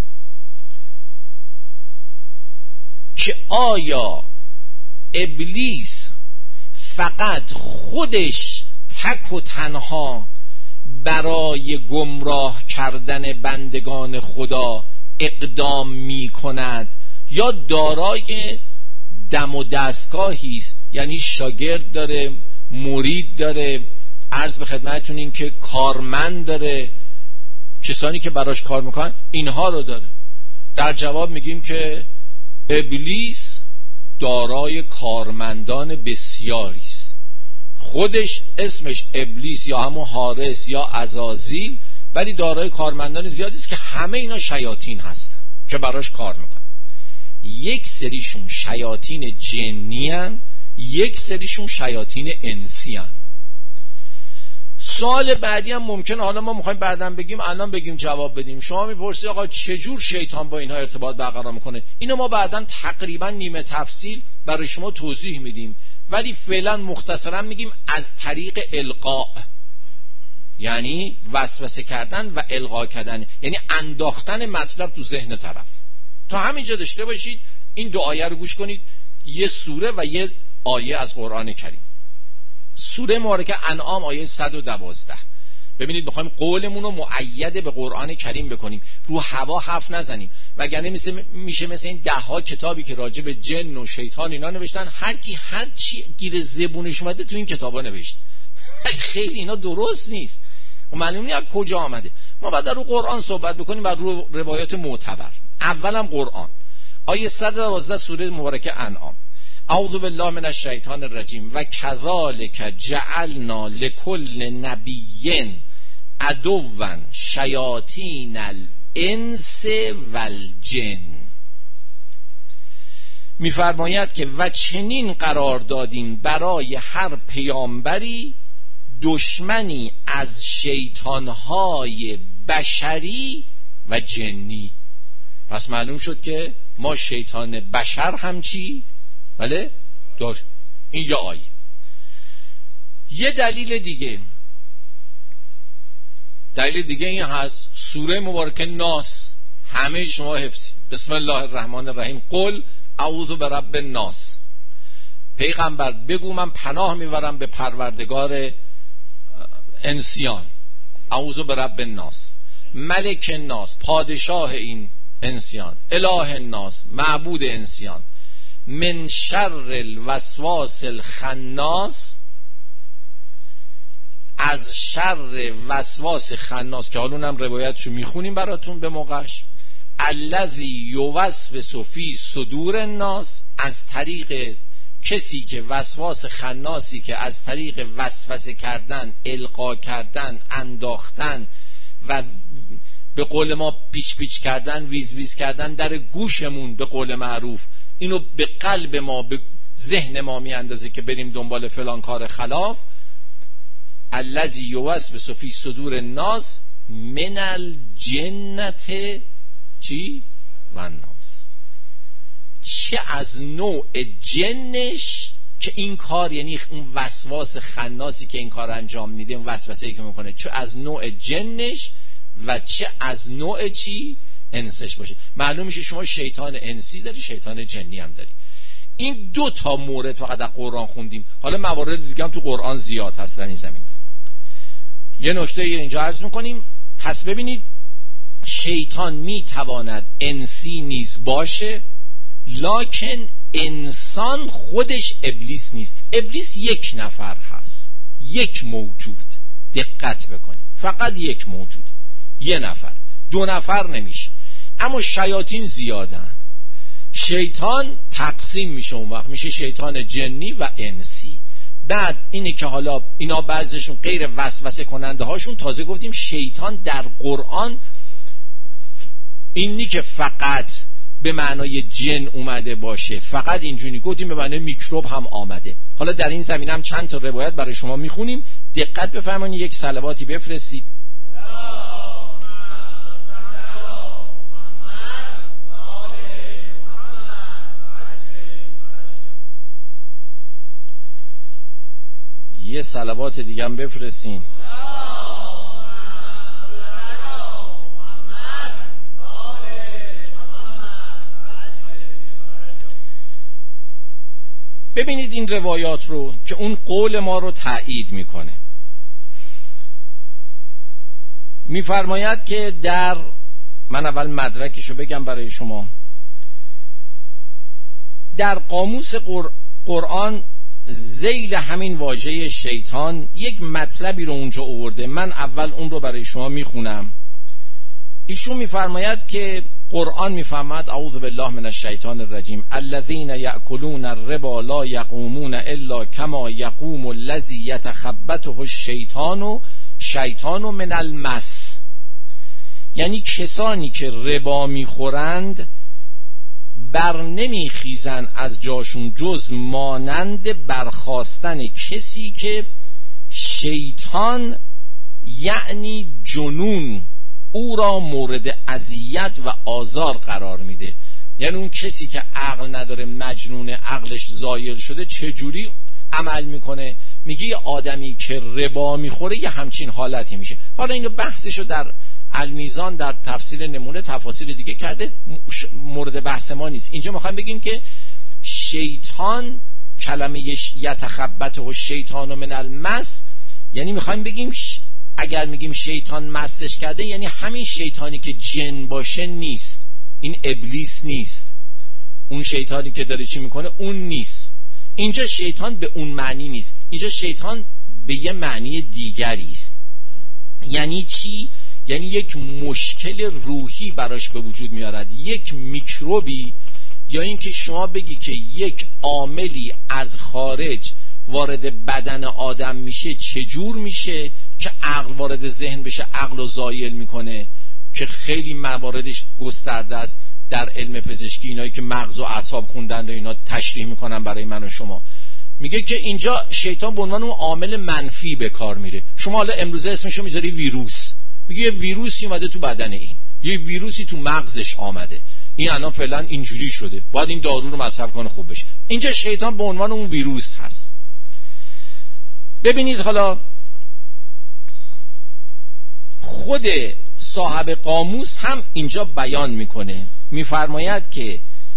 که آیا ابلیس فقط خودش تک و تنها برای گمراه کردن بندگان خدا اقدام می کند یا دارای دم و دستگاهی است؟ یعنی شاگرد داره، مرید داره، عرض به خدمتتون این که کارمند داره، کسانی که براش کار میکنن اینها رو داره. در جواب میگیم که ابلیس دارای کارمندان بسیاری است. خودش اسمش ابلیس یا همون حارس یا عزازیل، ولی دارای کارمندان زیادی است که همه اینا شیاطین هستن که براش کار میکنن. یک سریشون شیاطین جنی هن، یک سریشون شیاطین انسی هن. سوال بعدی هم ممکنه حالا ما میخوایم بعداً بگیم، الان بگیم جواب بدیم. شما میپرسی آقا چجور شیطان با اینها ارتباط برقرار میکنه؟ اینو ما بعداً تقریبا نیمه تفصیل برای شما توضیح میدیم، ولی فعلا مختصرا میگیم از طریق القاء، یعنی وسوسه کردن و القا کردن، یعنی انداختن مطلب تو ذهن طرف. تا همینجا داشته باشید. این دو آیه رو گوش کنید، یه سوره و یه آیه از قرآن کریم. سوره مبارکه انعام آیه صد و دوازده. ببینید بخوایم قولمون رو مؤید به قرآن کریم بکنیم، رو هوا حرف نزنیم، وگرنه میشه میشه مثل این ده ها کتابی که راجع به جن و شیطان اینا نوشتن، هر کی هر چی گیر زبونش اومده تو این کتابا نوشت. خیلی اینا درست نیست و معلوم نیست از کجا آمده. ما بعد رو قرآن صحبت بکنیم و رو روایات معتبر. اولم قرآن، آیه صد و دوازده سوره مبارکه انعام. اعوذ بالله من الشیطان الرجیم و کذالک جعلنا لکل نبی عدوا شیاطین الانس والجن. میفرماید که و چنین قرار دادیم برای هر پیامبری دشمنی از شیطانهای بشری و جنی. پس معلوم شد که ما شیطان بشر هم چی؟ بله؟ داشت. این یه آیه. یه دلیل دیگه دلیل دیگه این هست، سوره مبارکه ناس، همه شما حفظید. بسم الله الرحمن الرحیم. قل اعوذ برب الناس. پیغمبر بگو من پناه میبرم به پروردگار انسیان. اعوذ برب الناس. ملک الناس، پادشاه این انسیان. اله الناس، معبود انسیان. من شر الوسواس الخناس، از شر وسواس خناس که حالا اونم روایتشو میخونیم براتون به موقعش. الذی یوسوس فی صدور الناس، از طریق کسی که وسواس خناسی که از طریق وسوسه کردن، القا کردن، انداختن و به قول ما پیچ پیچ کردن، ویز ویز کردن در گوشمون، به قول معروف اینو به قلب ما، به ذهن ما میاندازه که بریم دنبال فلان کار خلاف. الذی یوسوس فی صدور الناس من الجنت چی؟ و الناس. چه از نوع جنش که این کار، یعنی اون وسواس خناسی که این کار انجام میده، اون وسوسه‌ای که میکنه، چه از نوع جنش و چه از نوع چی؟ انسش باشه. معلوم میشه شما شیطان انسی داری، شیطان جنی هم داری. این دو تا مورد فقط در قرآن خوندیم، حالا موارد دیگه هم تو قرآن زیاد هست در این زمین. یه نکته اینجا عرض میکنیم. پس ببینید شیطان میتواند انسی نیز باشه، لکن انسان خودش ابلیس نیست. ابلیس یک نفر هست، یک موجود. دقت بکنید، فقط یک موجود، یه نفر، دو نفر نمیشه. اما شیاطین زیادن. شیطان تقسیم میشه، اون وقت میشه شیطان جنی و انسی. بعد اینه که حالا اینا بعضیشون غیر وسوسه کننده هاشون، تازه گفتیم شیطان در قرآن اینی که فقط به معنای جن اومده باشه، فقط اینجوری گفتیم به معنای میکروب هم آمده. حالا در این زمینه هم چند تا روایت برای شما میخونیم، دقت بفرمایید. یک صلواتی بفرستید. یه صلوات دیگه هم بفرستین. ببینید این روایات رو که اون قول ما رو تایید میکنه. میفرماید که در، من اول مدرکشو بگم برای شما، در قاموس قر... قرآن ذیل همین واژه شیطان یک مطلبی رو اونجا آورده. من اول اون رو برای شما میخونم. ایشون میفرماید که قرآن میفهمد اعوذ بالله من الشیطان الرجیم الذین یأکلون الربا لا یقومون الا کما یقوم الذی یتخبطه الشیطان شیطان من المس. یعنی کسانی که ربا میخورند بر نمیخیزن از جاشون جز مانند برخاستن کسی که شیطان یعنی جنون او را مورد اذیت و آزار قرار میده. یعنی اون کسی که عقل نداره، مجنون، عقلش زایل شده، چجوری عمل میکنه؟ میگه یه آدمی که ربا میخوره یه همچین حالتی میشه. حالا اینو بحثشو در المیزان در تفسیر نمونه تفاسیر دیگه کرده، مورد بحث ما نیست. اینجا میخوایم بگیم که شیطان، کلمه یتخبطه الشیطان من المس، یعنی میخوایم بگیم اگر میگیم شیطان مسش کرده یعنی همین شیطانی که جن باشه نیست، این ابلیس نیست. اون شیطانی که داره چی میکنه اون نیست. اینجا شیطان به اون معنی نیست، اینجا شیطان به یه معنی دیگری است. یعنی چی؟ یعنی یک مشکل روحی براش به وجود میارد، یک میکروبی، یا اینکه شما بگی که یک عاملی از خارج وارد بدن آدم میشه. چجور میشه؟ که عقل وارد ذهن بشه، عقل رو زایل میکنه، که خیلی مواردش گسترده است در علم پزشکی. اینایی که مغز و اعصاب خوندند و اینا تشریح میکنن برای من و شما. میگه که اینجا شیطان به عنوان اون عامل منفی به کار میره. شما حالا امروزه اسمشو میذاری ویروس، میگه یه ویروسی اومده تو بدن این، یه ویروسی تو مغزش آمده، این الان فعلا اینجوری شده، باید این دارو رو مصرف کنه خوب بشه. اینجا شیطان به عنوان اون ویروس هست. ببینید حالا خود صاحب قاموس هم اینجا بیان میکنه، میفرماید که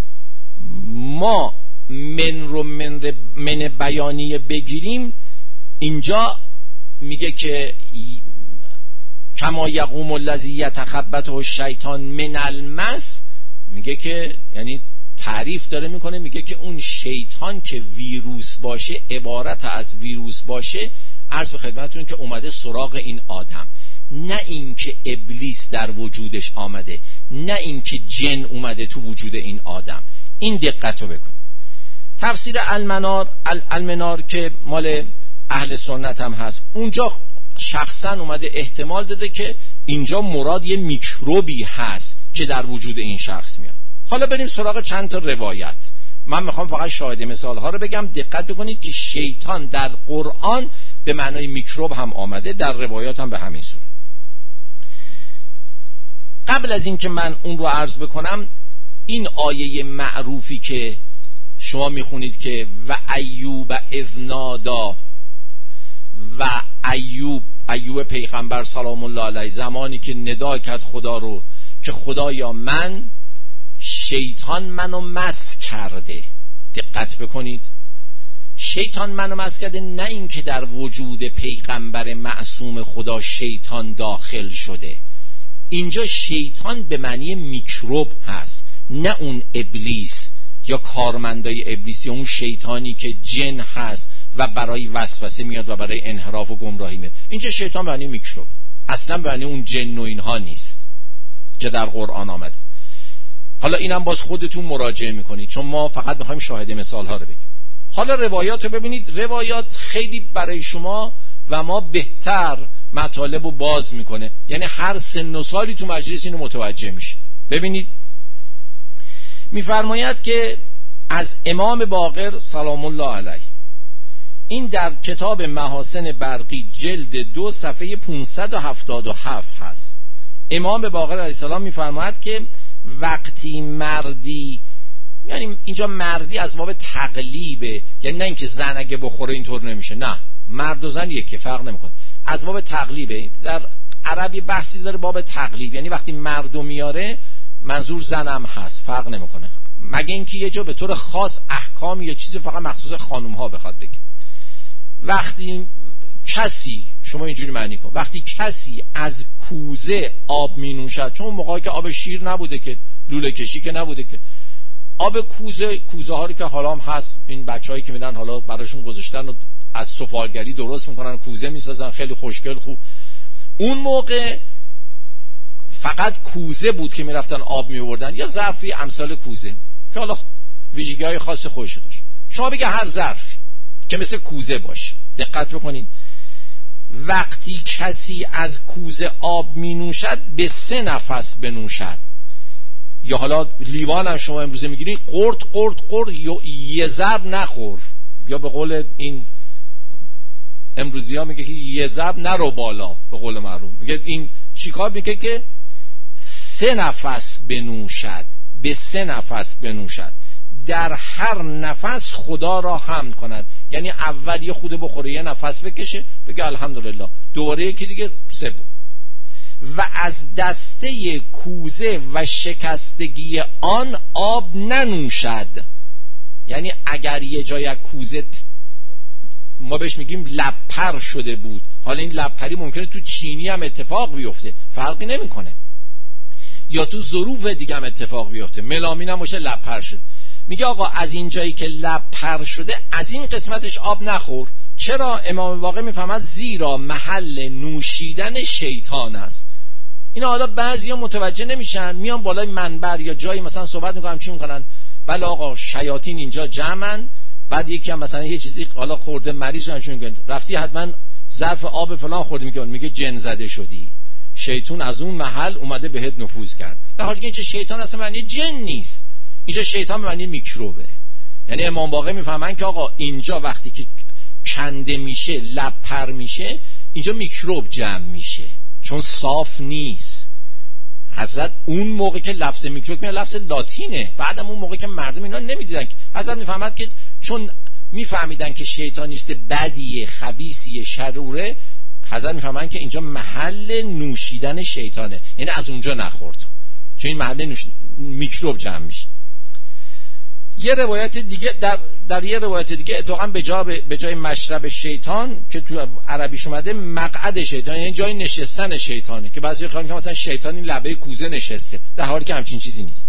ما من رو من, من بیانیه بگیریم. اینجا میگه که کما یقوم الذی یتخبطه الشیطان من المس، میگه که یعنی تعریف داره میکنه، میگه که اون شیطان که ویروس باشه، عبارت از ویروس باشه، عرض به خدمتتون که اومده سراغ این آدم، نه اینکه ابلیس در وجودش آمده، نه اینکه جن اومده تو وجود این آدم. این دقت رو بکن. تفسیر المنار المنار که مال اهل سنت هم هست، اونجا شخصا اومده احتمال داده که اینجا مراد یه میکروبی هست که در وجود این شخص میاد. حالا بریم سراغ چند تا روایت. من میخوام فقط شاهد مثال ها رو بگم. دقت بکنید که شیطان در قرآن به معنای میکروب هم آمده، در روایات هم به همین صورت. قبل از این که من اون رو عرض بکنم، این آیه معروفی که شما میخونید که و ایوب اذ نادا، و ایوب ایوب پیغمبر سلام الله علیه زمانی که ندا کرد خدا رو که خدایا من شیطان منو مس کرده. دقت بکنید، شیطان منو مس کرده، نه این که در وجود پیغمبر معصوم خدا شیطان داخل شده. اینجا شیطان به معنی میکروب هست، نه اون ابلیس یا کارمندای ابلیس یا اون شیطانی که جن هست و برای وسوسه میاد و برای انحراف و گمراهی میاد. اینجا شیطان به معنی میکروب، اصلا به معنی اون جن و اینها نیست که در قرآن آمده. حالا اینم باز خودتون مراجعه میکنید، چون ما فقط میخوایم شاهد مثال ها رو بگیم. حالا روایات رو ببینید. روایات خیلی برای شما و ما بهتر مطالب رو باز میکنه، یعنی هر سن و سالی تو مجلس اینو متوجه میشه. ببینید میفرماید که از امام باقر سلام الله علیه، این در کتاب محاسن برقی جلد دو صفحه پانصد و هفتاد و هفت هست. امام باقر علیه السلام میفرماید که وقتی مردی، یعنی اینجا مردی از باب تقلیبه، یعنی نه اینکه زن اگه بخوره اینطور نمیشه، نه، مرد و زن یکی، فرق نمیکنه، از باب تقلیبه. در عربی بحثی داره باب تقلیب، یعنی وقتی مردو میاره منظور زنم هست، فرق نمیکنه، مگه اینکه یه جا به طور خاص احکام یا چیزی فقط مخصوص خانم ها بخواد بگه. وقتی کسی، شما اینجوری معنی کن، وقتی کسی از کوزه آب می نوشد، چون موقعی که آب شیر نبوده که، لوله کشی که نبوده که، آب کوزه، کوزه ها رو که حالا هم هست، این بچه‌هایی که میرن حالا براشون گذاشتن و از سفالگری درست میکنن، کوزه میسازن، خیلی خوشگل خوب. اون موقع فقط کوزه بود که میرفتن آب میوردن، یا ظرفی امثال کوزه که حالا ویژگی‌های خاص خودش داشت. شما بگه هر ظرفی که مثل کوزه باشه. دقت بکنید وقتی کسی از کوزه آب می نوشد به سه نفس بنوشد، یا حالا لیوان هم شما امروزه میگیرین قرد قرد قرد یا یه ضرب نخور، یا به قول این امروزی ها میگه که یه ضرب نرو بالا، به قول معروف میگه این چیکار میگه که سه نفس بنوشد، به سه نفس بنوشد، در هر نفس خدا را حمد کند. یعنی اول یه خوده بخوره، یه نفس بکشه، بگه الحمدلله، دوباره یکی دیگه، سه بود. و از دسته کوزه و شکستگی آن آب ننوشد. یعنی اگر یه جای کوزه ما بهش میگیم لبپر شده بود، حالا این لبپری ممکنه تو چینی هم اتفاق بیفته، فرقی نمیکنه، یا تو ظروف دیگه هم اتفاق بیفته، ملامین هم باشه لبپر شد. میگه آقا از این جایی که لب پر شده از این قسمتش آب نخور. چرا؟ امام واقع میفهمد زیرا محل نوشیدن شیطان است. اینا حالا بعضیا متوجه نمیشن، میان بالای منبر یا جایی مثلا صحبت میکنن، چی میکنن؟ بله آقا شیاطین اینجا جمعن، بعد یکی هم مثلا یه چیزی حالا خورده مریض نشون میگن رفتی حتما ظرف آب فلان خوردی، میگه میگه جن زده شدی، شیطان از اون محل اومده بهت نفوذ کرد. در حالی که اینجا شیطان اصلا معنی جن نیست، اینجا شیطان به معنی میکروبه. یعنی امام باقر میفهمن که آقا اینجا وقتی که کنده میشه، لب پر میشه، اینجا میکروب جمع میشه، چون صاف نیست. حضرت اون موقع که لفظ میکروب میاد لفظ لاتینه، بعدم اون موقع که مردم اینا نمیدیدن، حضرت میفهمد که چون میفهمیدن که شیطانیست، بدیه، خبیثیه، شروره، حضرت میفهمن که اینجا محل نوشیدن شیطانه، یعنی از اونجا نخورد، چون این محل نوش... میکروب جمع میشه. یه روایت دیگه در در یه روایت دیگه اتفاقا به جای به جای مشرب شیطان که تو عربیش اومده مقعد شیطان، یعنی جای نشستن شیطانه، که بعضی خیال میکنن مثلا شیطانی لبه کوزه نشسته، در حالی که همچین چیزی نیست.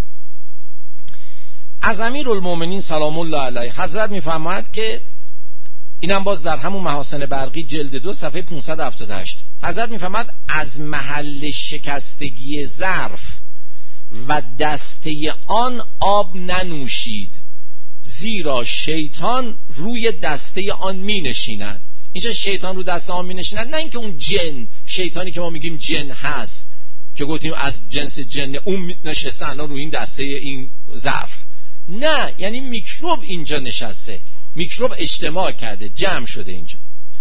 از امیرالمومنین سلام الله علیه حضرت میفرماید که اینم باز در همون محاسن برقی جلد دو صفحه پانصد و هفتاد و هشت حضرت میفرماید از محل شکستگی ظرف و دسته آن آب ننوشید، زیرا شیطان روی دسته آن می نشیند. اینجا شیطان رو دسته آن می نشیند، نه اینکه اون جن، شیطانی که ما میگیم جن هست که گفتیم از جنس جن اون نشستن روی این دسته این ظرف، نه، یعنی میکروب اینجا نشسته، میکروب اجتماع کرده، جمع شده اینجا.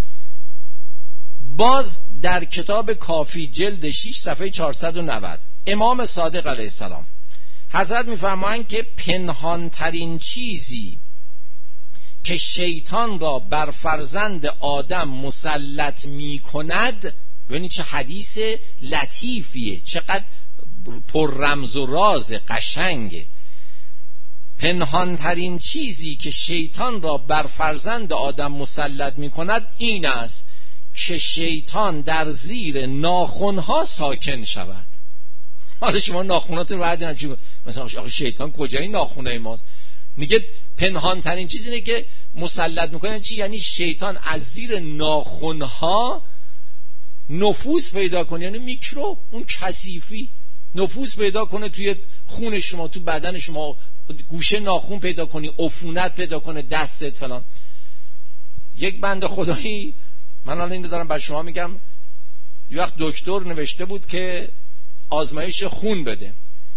باز در کتاب کافی جلد شش صفحه چهارصد و نود امام صادق علیه السلام حضرت میفرمایند که پنهان ترین چیزی که شیطان را بر فرزند آدم مسلط می کند، ببینید چه حدیث لطیفیه، چقدر پر رمز و راز قشنگه. پنهان ترین چیزی که شیطان را بر فرزند آدم مسلط می کند این است که شیطان در زیر ناخنها ساکن شود. حالا شما ناخوناتون رو بعد چی مثلا شیطان کجای ناخونه ماست؟ میگه پنهان ترین چیزی اینه که مسلط میکنه. چی یعنی؟ شیطان از زیر ناخونها نفوذ پیدا کنه، یعنی میکروب، اون کثیفی نفوذ پیدا کنه توی خون شما، تو بدن شما، گوشه ناخون پیدا کنی، عفونت پیدا کنه، دستت فلان. یک بنده خدایی، من الان اینو دارم بر شما میگم، یه وقت دکتر نوشته بود که آزمایش خون بده.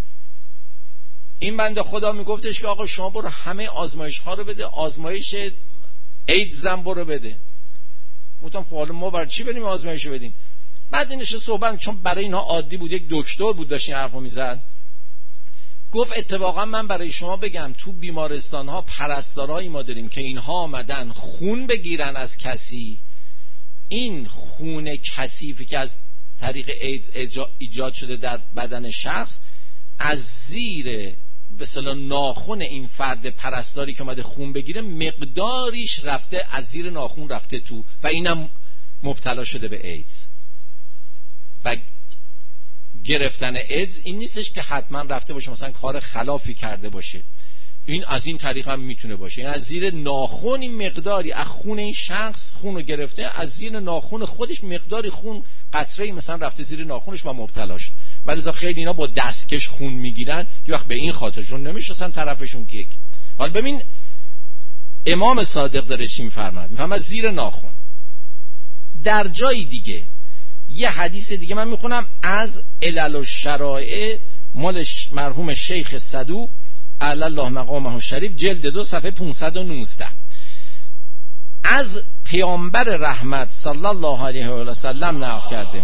این بنده خدا میگفتش که آقا شما برو همه آزمایش ها رو بده، آزمایش ایدز هم برو بده. گفتم خب حالا ما برای چی بریم آزمایش رو بدیم؟ بعد اینش صحبت، چون برای اینها عادی بود، یک دکتر بود داشت این حرفو میزد، گفت اتفاقا من برای شما بگم تو بیمارستان ها پرستارایی ما داریم که اینها آمدن خون بگیرن از کسی، این خون کثیفی که از طریق ایدز ایجاد شده در بدن شخص از زیر به اصطلاح ناخن این فرد پرستاری که اومده خون بگیره مقداریش رفته از زیر ناخن رفته تو و اینم مبتلا شده به ایدز. و گرفتن ایدز این نیستش که حتما رفته باشه مثلا کار خلافی کرده باشه، این از این طریق هم میتونه باشه، این از زیر ناخن این مقداری از خون این شخص خون رو گرفته، از زیر ناخن خودش مقداری خون قطره‌ای مثلا رفته زیر ناخونش و مبتلاش، ولی لذا خیلی اینا با دستکش خون میگیرن یه وقت به این خاطرشون نمیشناسن طرفشون کیک. حالا ببین امام صادق داره چی میفرماد، میفرماد زیر ناخون. در جای دیگه یه حدیث دیگه من میخونم از علل الشرائع مال مرحوم شیخ صدوق علی الله مقامه الشریف جلد دو صفحه پانصد و نوزده، از پیامبر رحمت صلی الله علیه و سلم نقل کرده.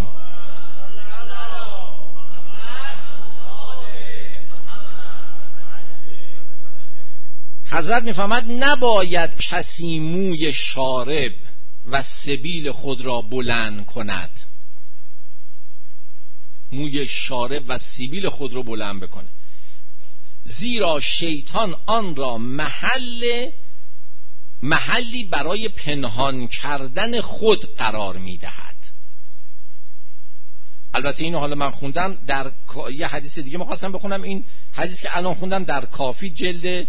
حضرت میفهمد نباید کسی موی شارب و سبیل خود را بلند کند، موی شارب و سبیل خود را بلند بکنه، زیرا شیطان آن را محل محلی برای پنهان کردن خود قرار میدهد. البته اینو حالا من خوندم در یه حدیث دیگه می‌خواستم بخونم، این حدیث که الان خوندم در کافی جلد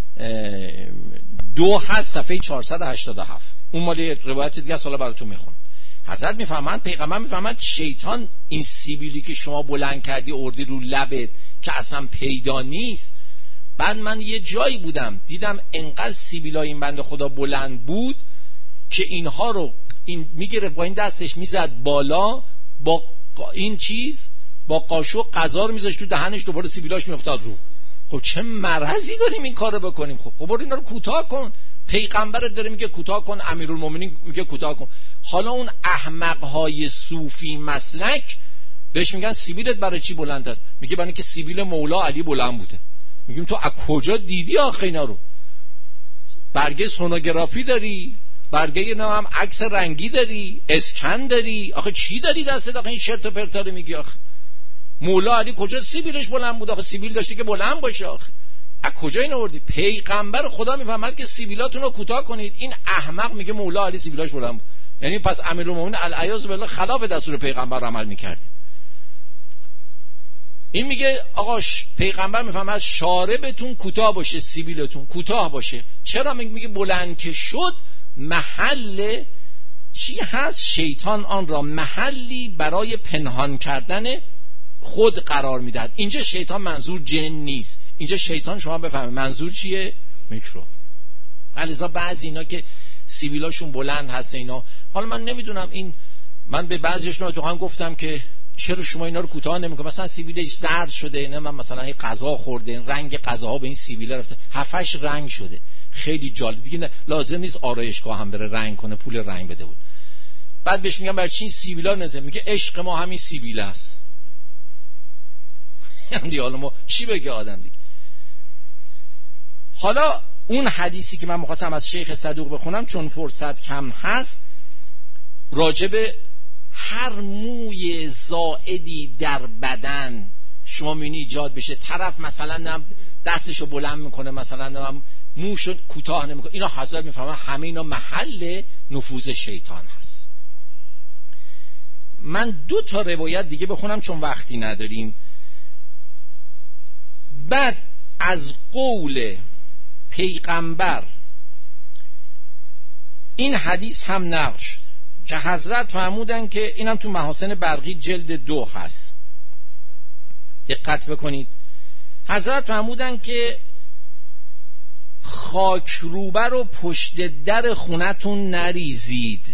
دو هست صفحه چهارصد و هشتاد و هفت، اون مال روایت دیگه است، حالا براتون میخونم. حضرت میفهمند، پیغمبر میفهمند شیطان این سیبیلی که شما بلند کردی اردی رو لبت که اصلا پیدا نیست. بعد من یه جایی بودم دیدم انقدر سیبیلای این بنده خدا بلند بود که اینها رو این میگرفت با این دستش میزد بالا، با این چیز با قاشق غذا رو میذاشت تو دهنش، دوباره سیبیلاش میافتاد رو. خب چه مرضی داریم این کارو بکنیم؟ خب خب برو اینا رو کوتاه کن. پیغمبرت داره میگه کوتاه کن، امیرالمومنین میگه کوتاه کن. حالا اون احمقهای صوفی مسلک بهش میگن سیبیلت برای چی بلند است؟ میگه برای اینکه سیبیل مولا علی بلند بوده. میگیم تو از کجا دیدی آخه اینا رو؟ برگه سونوگرافی داری، برگه نه هم عکس رنگی داری، اسکن داری، آخه چی داری دستت؟ آخه این شرط و پرتا رو میگی آخه. مولا علی کجا سیبیلش بلند بود؟ آخه سیبیل داشته که بلند باشه آخه. از کجا اینو آوردی؟ پیغمبر خدا میفهمد که سیبیلاتون رو کوتاه کنید، این احمق میگه مولا علی سیبیلاش بلند بود. یعنی پس امیرالمومنین العیاذ بالله خلاف دستور پیغمبر عمل میکرد. این میگه آقا پیغمبر میفهمد شاربتون کوتاه باشه، سیبیلتون کوتاه باشه. چرا میگه بلند که شد محل چی هست؟ شیطان آن را محلی برای پنهان کردن خود قرار میدهد. اینجا شیطان منظور جن نیست، اینجا شیطان شما بفهمید منظور چیه؟ میکروب. علیزا بعضی اینا که سیبیلاشون بلند هست اینا، حالا من نمیدونم، این من به بعضیشون تو هم گفتم که چرا شما اینا رو کوتاه نمیکنید؟ مثلا سیبیلش زرد شده، نه من مثلا هی غذا خورده، رنگ غذاها به این سیبیل رفته، هفتش رنگ شده، خیلی جالب دیگه. لازم نیست آرایشگاه هم بره رنگ کنه، پول رنگ بده بود. بعد بهش میگم برای چی این سیبیلا نزه؟ میگه عشق ما همین سیبیل است. یعنی حالا ما چی بگه آدم دیگه؟ حالا اون حدیثی که من می‌خواستم از شیخ صدوق بخونم چون فرصت کم هست، راجب هر موی زائدی در بدن شما می‌بینی ایجاد بشه، طرف مثلا دستشو بلند میکنه، مثلا موشو کوتاه نمیکنه، اینا حضرت میفهمه همه اینا محل نفوذ شیطان هست. من دو تا روایت دیگه بخونم چون وقتی نداریم. بعد از قول پیغمبر این حدیث هم نقل شد که حضرت فرمودن که اینم تو محاسن برقی جلد دو هست، دقت بکنید. حضرت فرمودن که خاک روبه رو پشت در خونتون نریزید،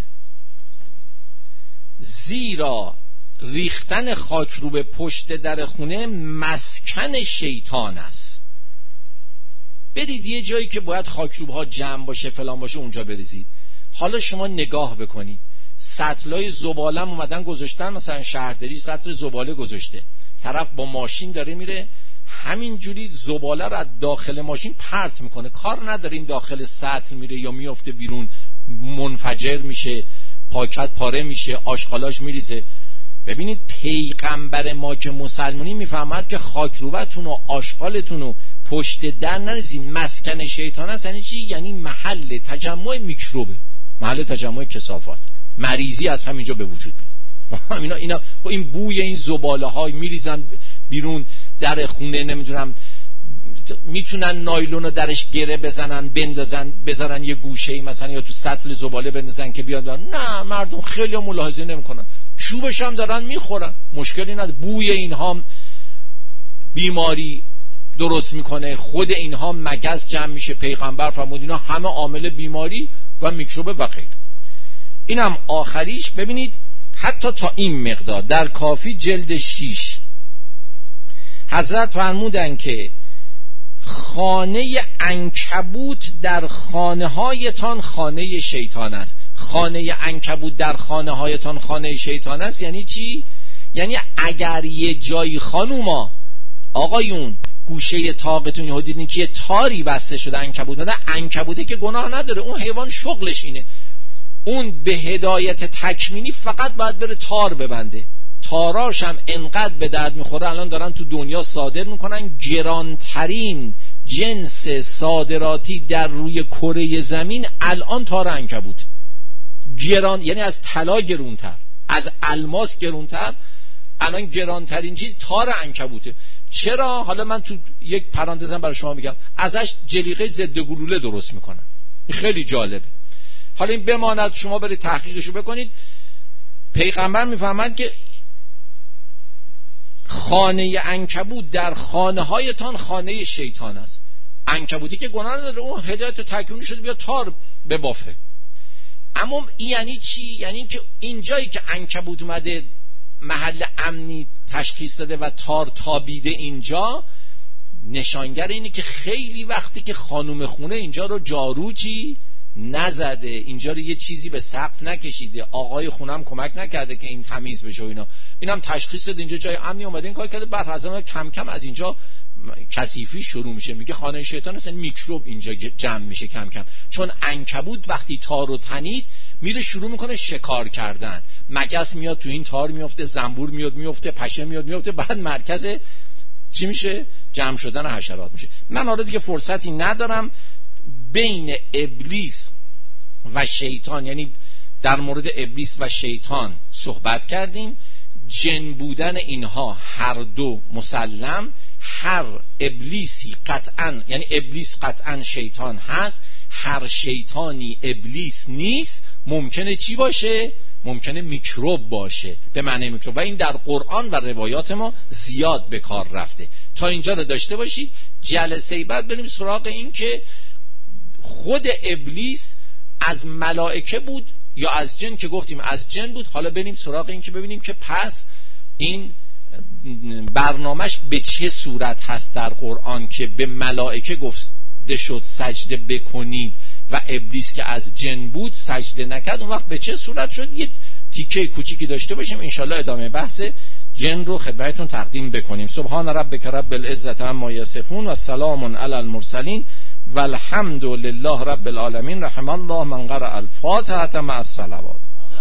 زیرا ریختن خاک رو به پشت در خونه مسکن شیطان است. برید یه جایی که باید خاک روبه ها جمع باشه فلان باشه اونجا بریزید. حالا شما نگاه بکنید، سطلای زباله هم اومدن گذاشتن، مثلا شهرداری سطل زباله گذاشته، طرف با ماشین داره میره همینجوری زباله رو از داخل ماشین پرت میکنه، کار نداره این داخل سطل میره یا میافته بیرون، منفجر میشه، پاکت پاره میشه، آشغالاش میریزه. ببینید پیغمبر ما که مسلمانی میفهمد که خاک روبتون و آشغالتون و پشت در نریزین، مسکن شیطان است. یعنی چی؟ یعنی محل تجمع میکروبه، محل تجمع کثافات، مریضی از همینجا به وجود میاد. اینا اینا این بوی این زباله های میریزن بیرون در خونه، نمیدونم میتونن نایلون رو درش گره بزنن بندازن بذارن یه گوشه‌ای مثلا یا تو سطل زباله بندازن که بیاد. نه، مردم خیلی ملاحظه نمیکنن، چوبش هم دارن میخورن، مشکلی نداره. بوی اینها بیماری درست میکنه، خود اینها مگس جمع میشه. پیغمبر فرمود اینا همه عامل بیماری و میکروب و غیره. اینم آخریش. ببینید حتی تا این مقدار در کافی جلد شیش حضرت فرمودن که خانه عنکبوت در خانه هایتان خانه شیطان است. خانه عنکبوت در خانه هایتان خانه شیطان است یعنی چی؟ یعنی اگر یه جایی خانوما آقایون گوشه طاقتون یهو دیدین که یه تاری بسته شده عنکبوت، نه عنکبوته که گناه نداره، اون حیوان شغلش اینه، اون به هدایت تکمینی فقط باید بره تار ببنده. تاراش هم انقدر به درد میخوره الان دارن تو دنیا صادر میکنن، گرانترین جنس صادراتی در روی کره زمین الان تار عنکبوت. گران یعنی از طلا گرونتر، از الماس گرونتر، الان گرانترین چیز تار عنکبوته. چرا؟ حالا من تو یک پرانتزم برای شما میگم، ازش جلیقه ضد گلوله درست میکنن، خیلی جالبه. حالا این بماند، شما برید تحقیقشو بکنید. پیغمبر میفهمند که خانه عنکبوت در خانه هایتان خانه شیطان است. عنکبوتی که گناه نداره، اون هدایت تکوینی شده بیا تار ببافه. اما این یعنی چی؟ یعنی که اینجایی که عنکبوت اومده محل امنی تشخیص داده و تار تابیده اینجا، نشانگر اینه که خیلی وقتی که خانوم خونه اینجا رو جاروچی نزده، اینجا رو یه چیزی به سقف نکشیده، آقای خونم کمک نکرده که این تمیز بشه و اینا، اینم تشخیص داده اینجا جای امنی اومده این کار کرده. بعد از اون کم کم از اینجا کثیفی شروع میشه، میگه خانه شیطان است، میکروب اینجا جمع میشه کم کم. چون عنکبوت وقتی تار و تنید میره شروع میکنه شکار کردن، مگس میاد تو این تار میفته، زنبور میاد میفته، پشه میاد میفته، بعد مرکز چی میشه؟ جمع شدن حشرات میشه. من حالا دیگه فرصتی ندارم. بین ابلیس و شیطان، یعنی در مورد ابلیس و شیطان صحبت کردیم. جن بودن اینها هر دو مسلم، هر ابلیسی قطعا، یعنی ابلیس قطعا شیطان هست، هر شیطانی ابلیس نیست. ممکنه چی باشه؟ ممکنه میکروب باشه، به معنی میکروب، و این در قرآن و روایات ما زیاد به کار رفته. تا اینجا رو داشته باشید. جلسه بعد بریم سراغ این که خود ابلیس از ملائکه بود یا از جن، که گفتیم از جن بود. حالا بریم سراغ این که ببینیم که پس این برنامهش به چه صورت هست در قرآن که به ملائکه گفته شد سجده بکنید و ابلیس که از جن بود سجده نکرد، اون وقت به چه صورت شد. یه تیکه کوچیکی داشته باشیم، انشالله ادامه بحث جن رو خدمتتون تقدیم بکنیم. سبحان ربک رب العزت عما یصفون و سلام علی المرسلین و الحمد لله رب العالمین. رحم الله من قرأ الفاتحه مع الصلوات.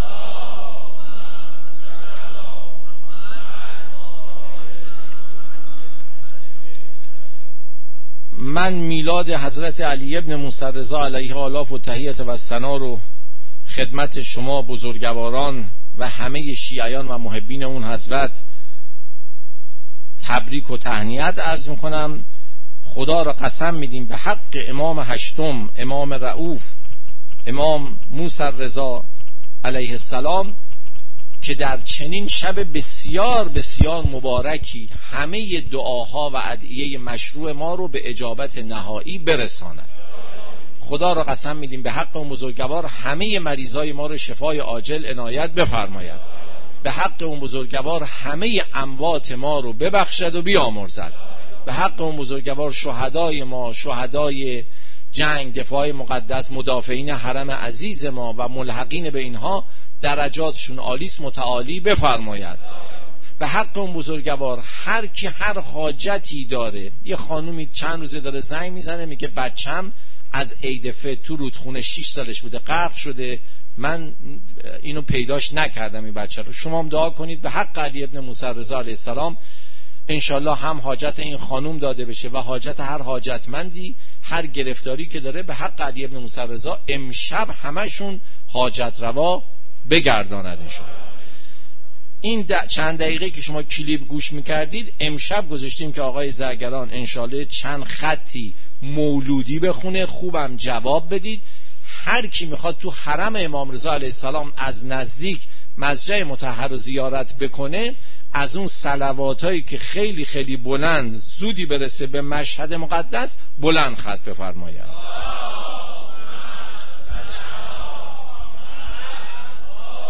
من میلاد حضرت علی ابن موسی رضا علیه آلاف و تحیت و ثنا رو خدمت شما بزرگواران و همه شیعیان و محبین اون حضرت تبریک و تهنیت عرض میکنم. خدا را قسم میدیم به حق امام هشتم، امام رؤوف، امام موسی رضا علیه السلام، که در چنین شب بسیار بسیار مبارکی همه دعاها و ادعیه مشروع ما رو به اجابت نهایی برساند. خدا را قسم میدیم به حق اون بزرگوار همه مریضای ما رو شفای عاجل عنایت بفرماید. به حق اون بزرگوار همه اموات ما رو ببخشد و بیامرزد. به حق اون بزرگوار شهدای ما، شهدای جنگ، دفاع مقدس، مدافعین حرم عزیز ما و ملحقین به اینها درجاتشون عالیس متعالی بفرماید. به حق اون بزرگوار هر کی هر حاجتی داره، یه خانومی چند روزه داره زنگ میزنه میگه بچم از عید فطر تو رودخونه شش سالش بوده غرق شده، من اینو پیداش نکردم این بچه رو، شما هم دعا کنید به حق علی ابن موسی رضا علیه السلام انشالله هم حاجت این خانوم داده بشه و حاجت هر حاجتمندی، هر گرفتاری که داره به حق علی ابن موسی رضا امشب همشون حاجت روا بگرداند انشالله. این چند دقیقه که شما کلیپ گوش میکردید امشب گذاشتیم که آقای زرگران انشالله چند خطی مولودی بخونه، خوبم جواب بدید. هر کی میخواد تو حرم امام رضا علیه السلام از نزدیک مسجد مطهر رو زیارت بکنه، از اون صلواتایی که خیلی خیلی بلند زودی برسه به مشهد مقدس بلند خط بفرماید.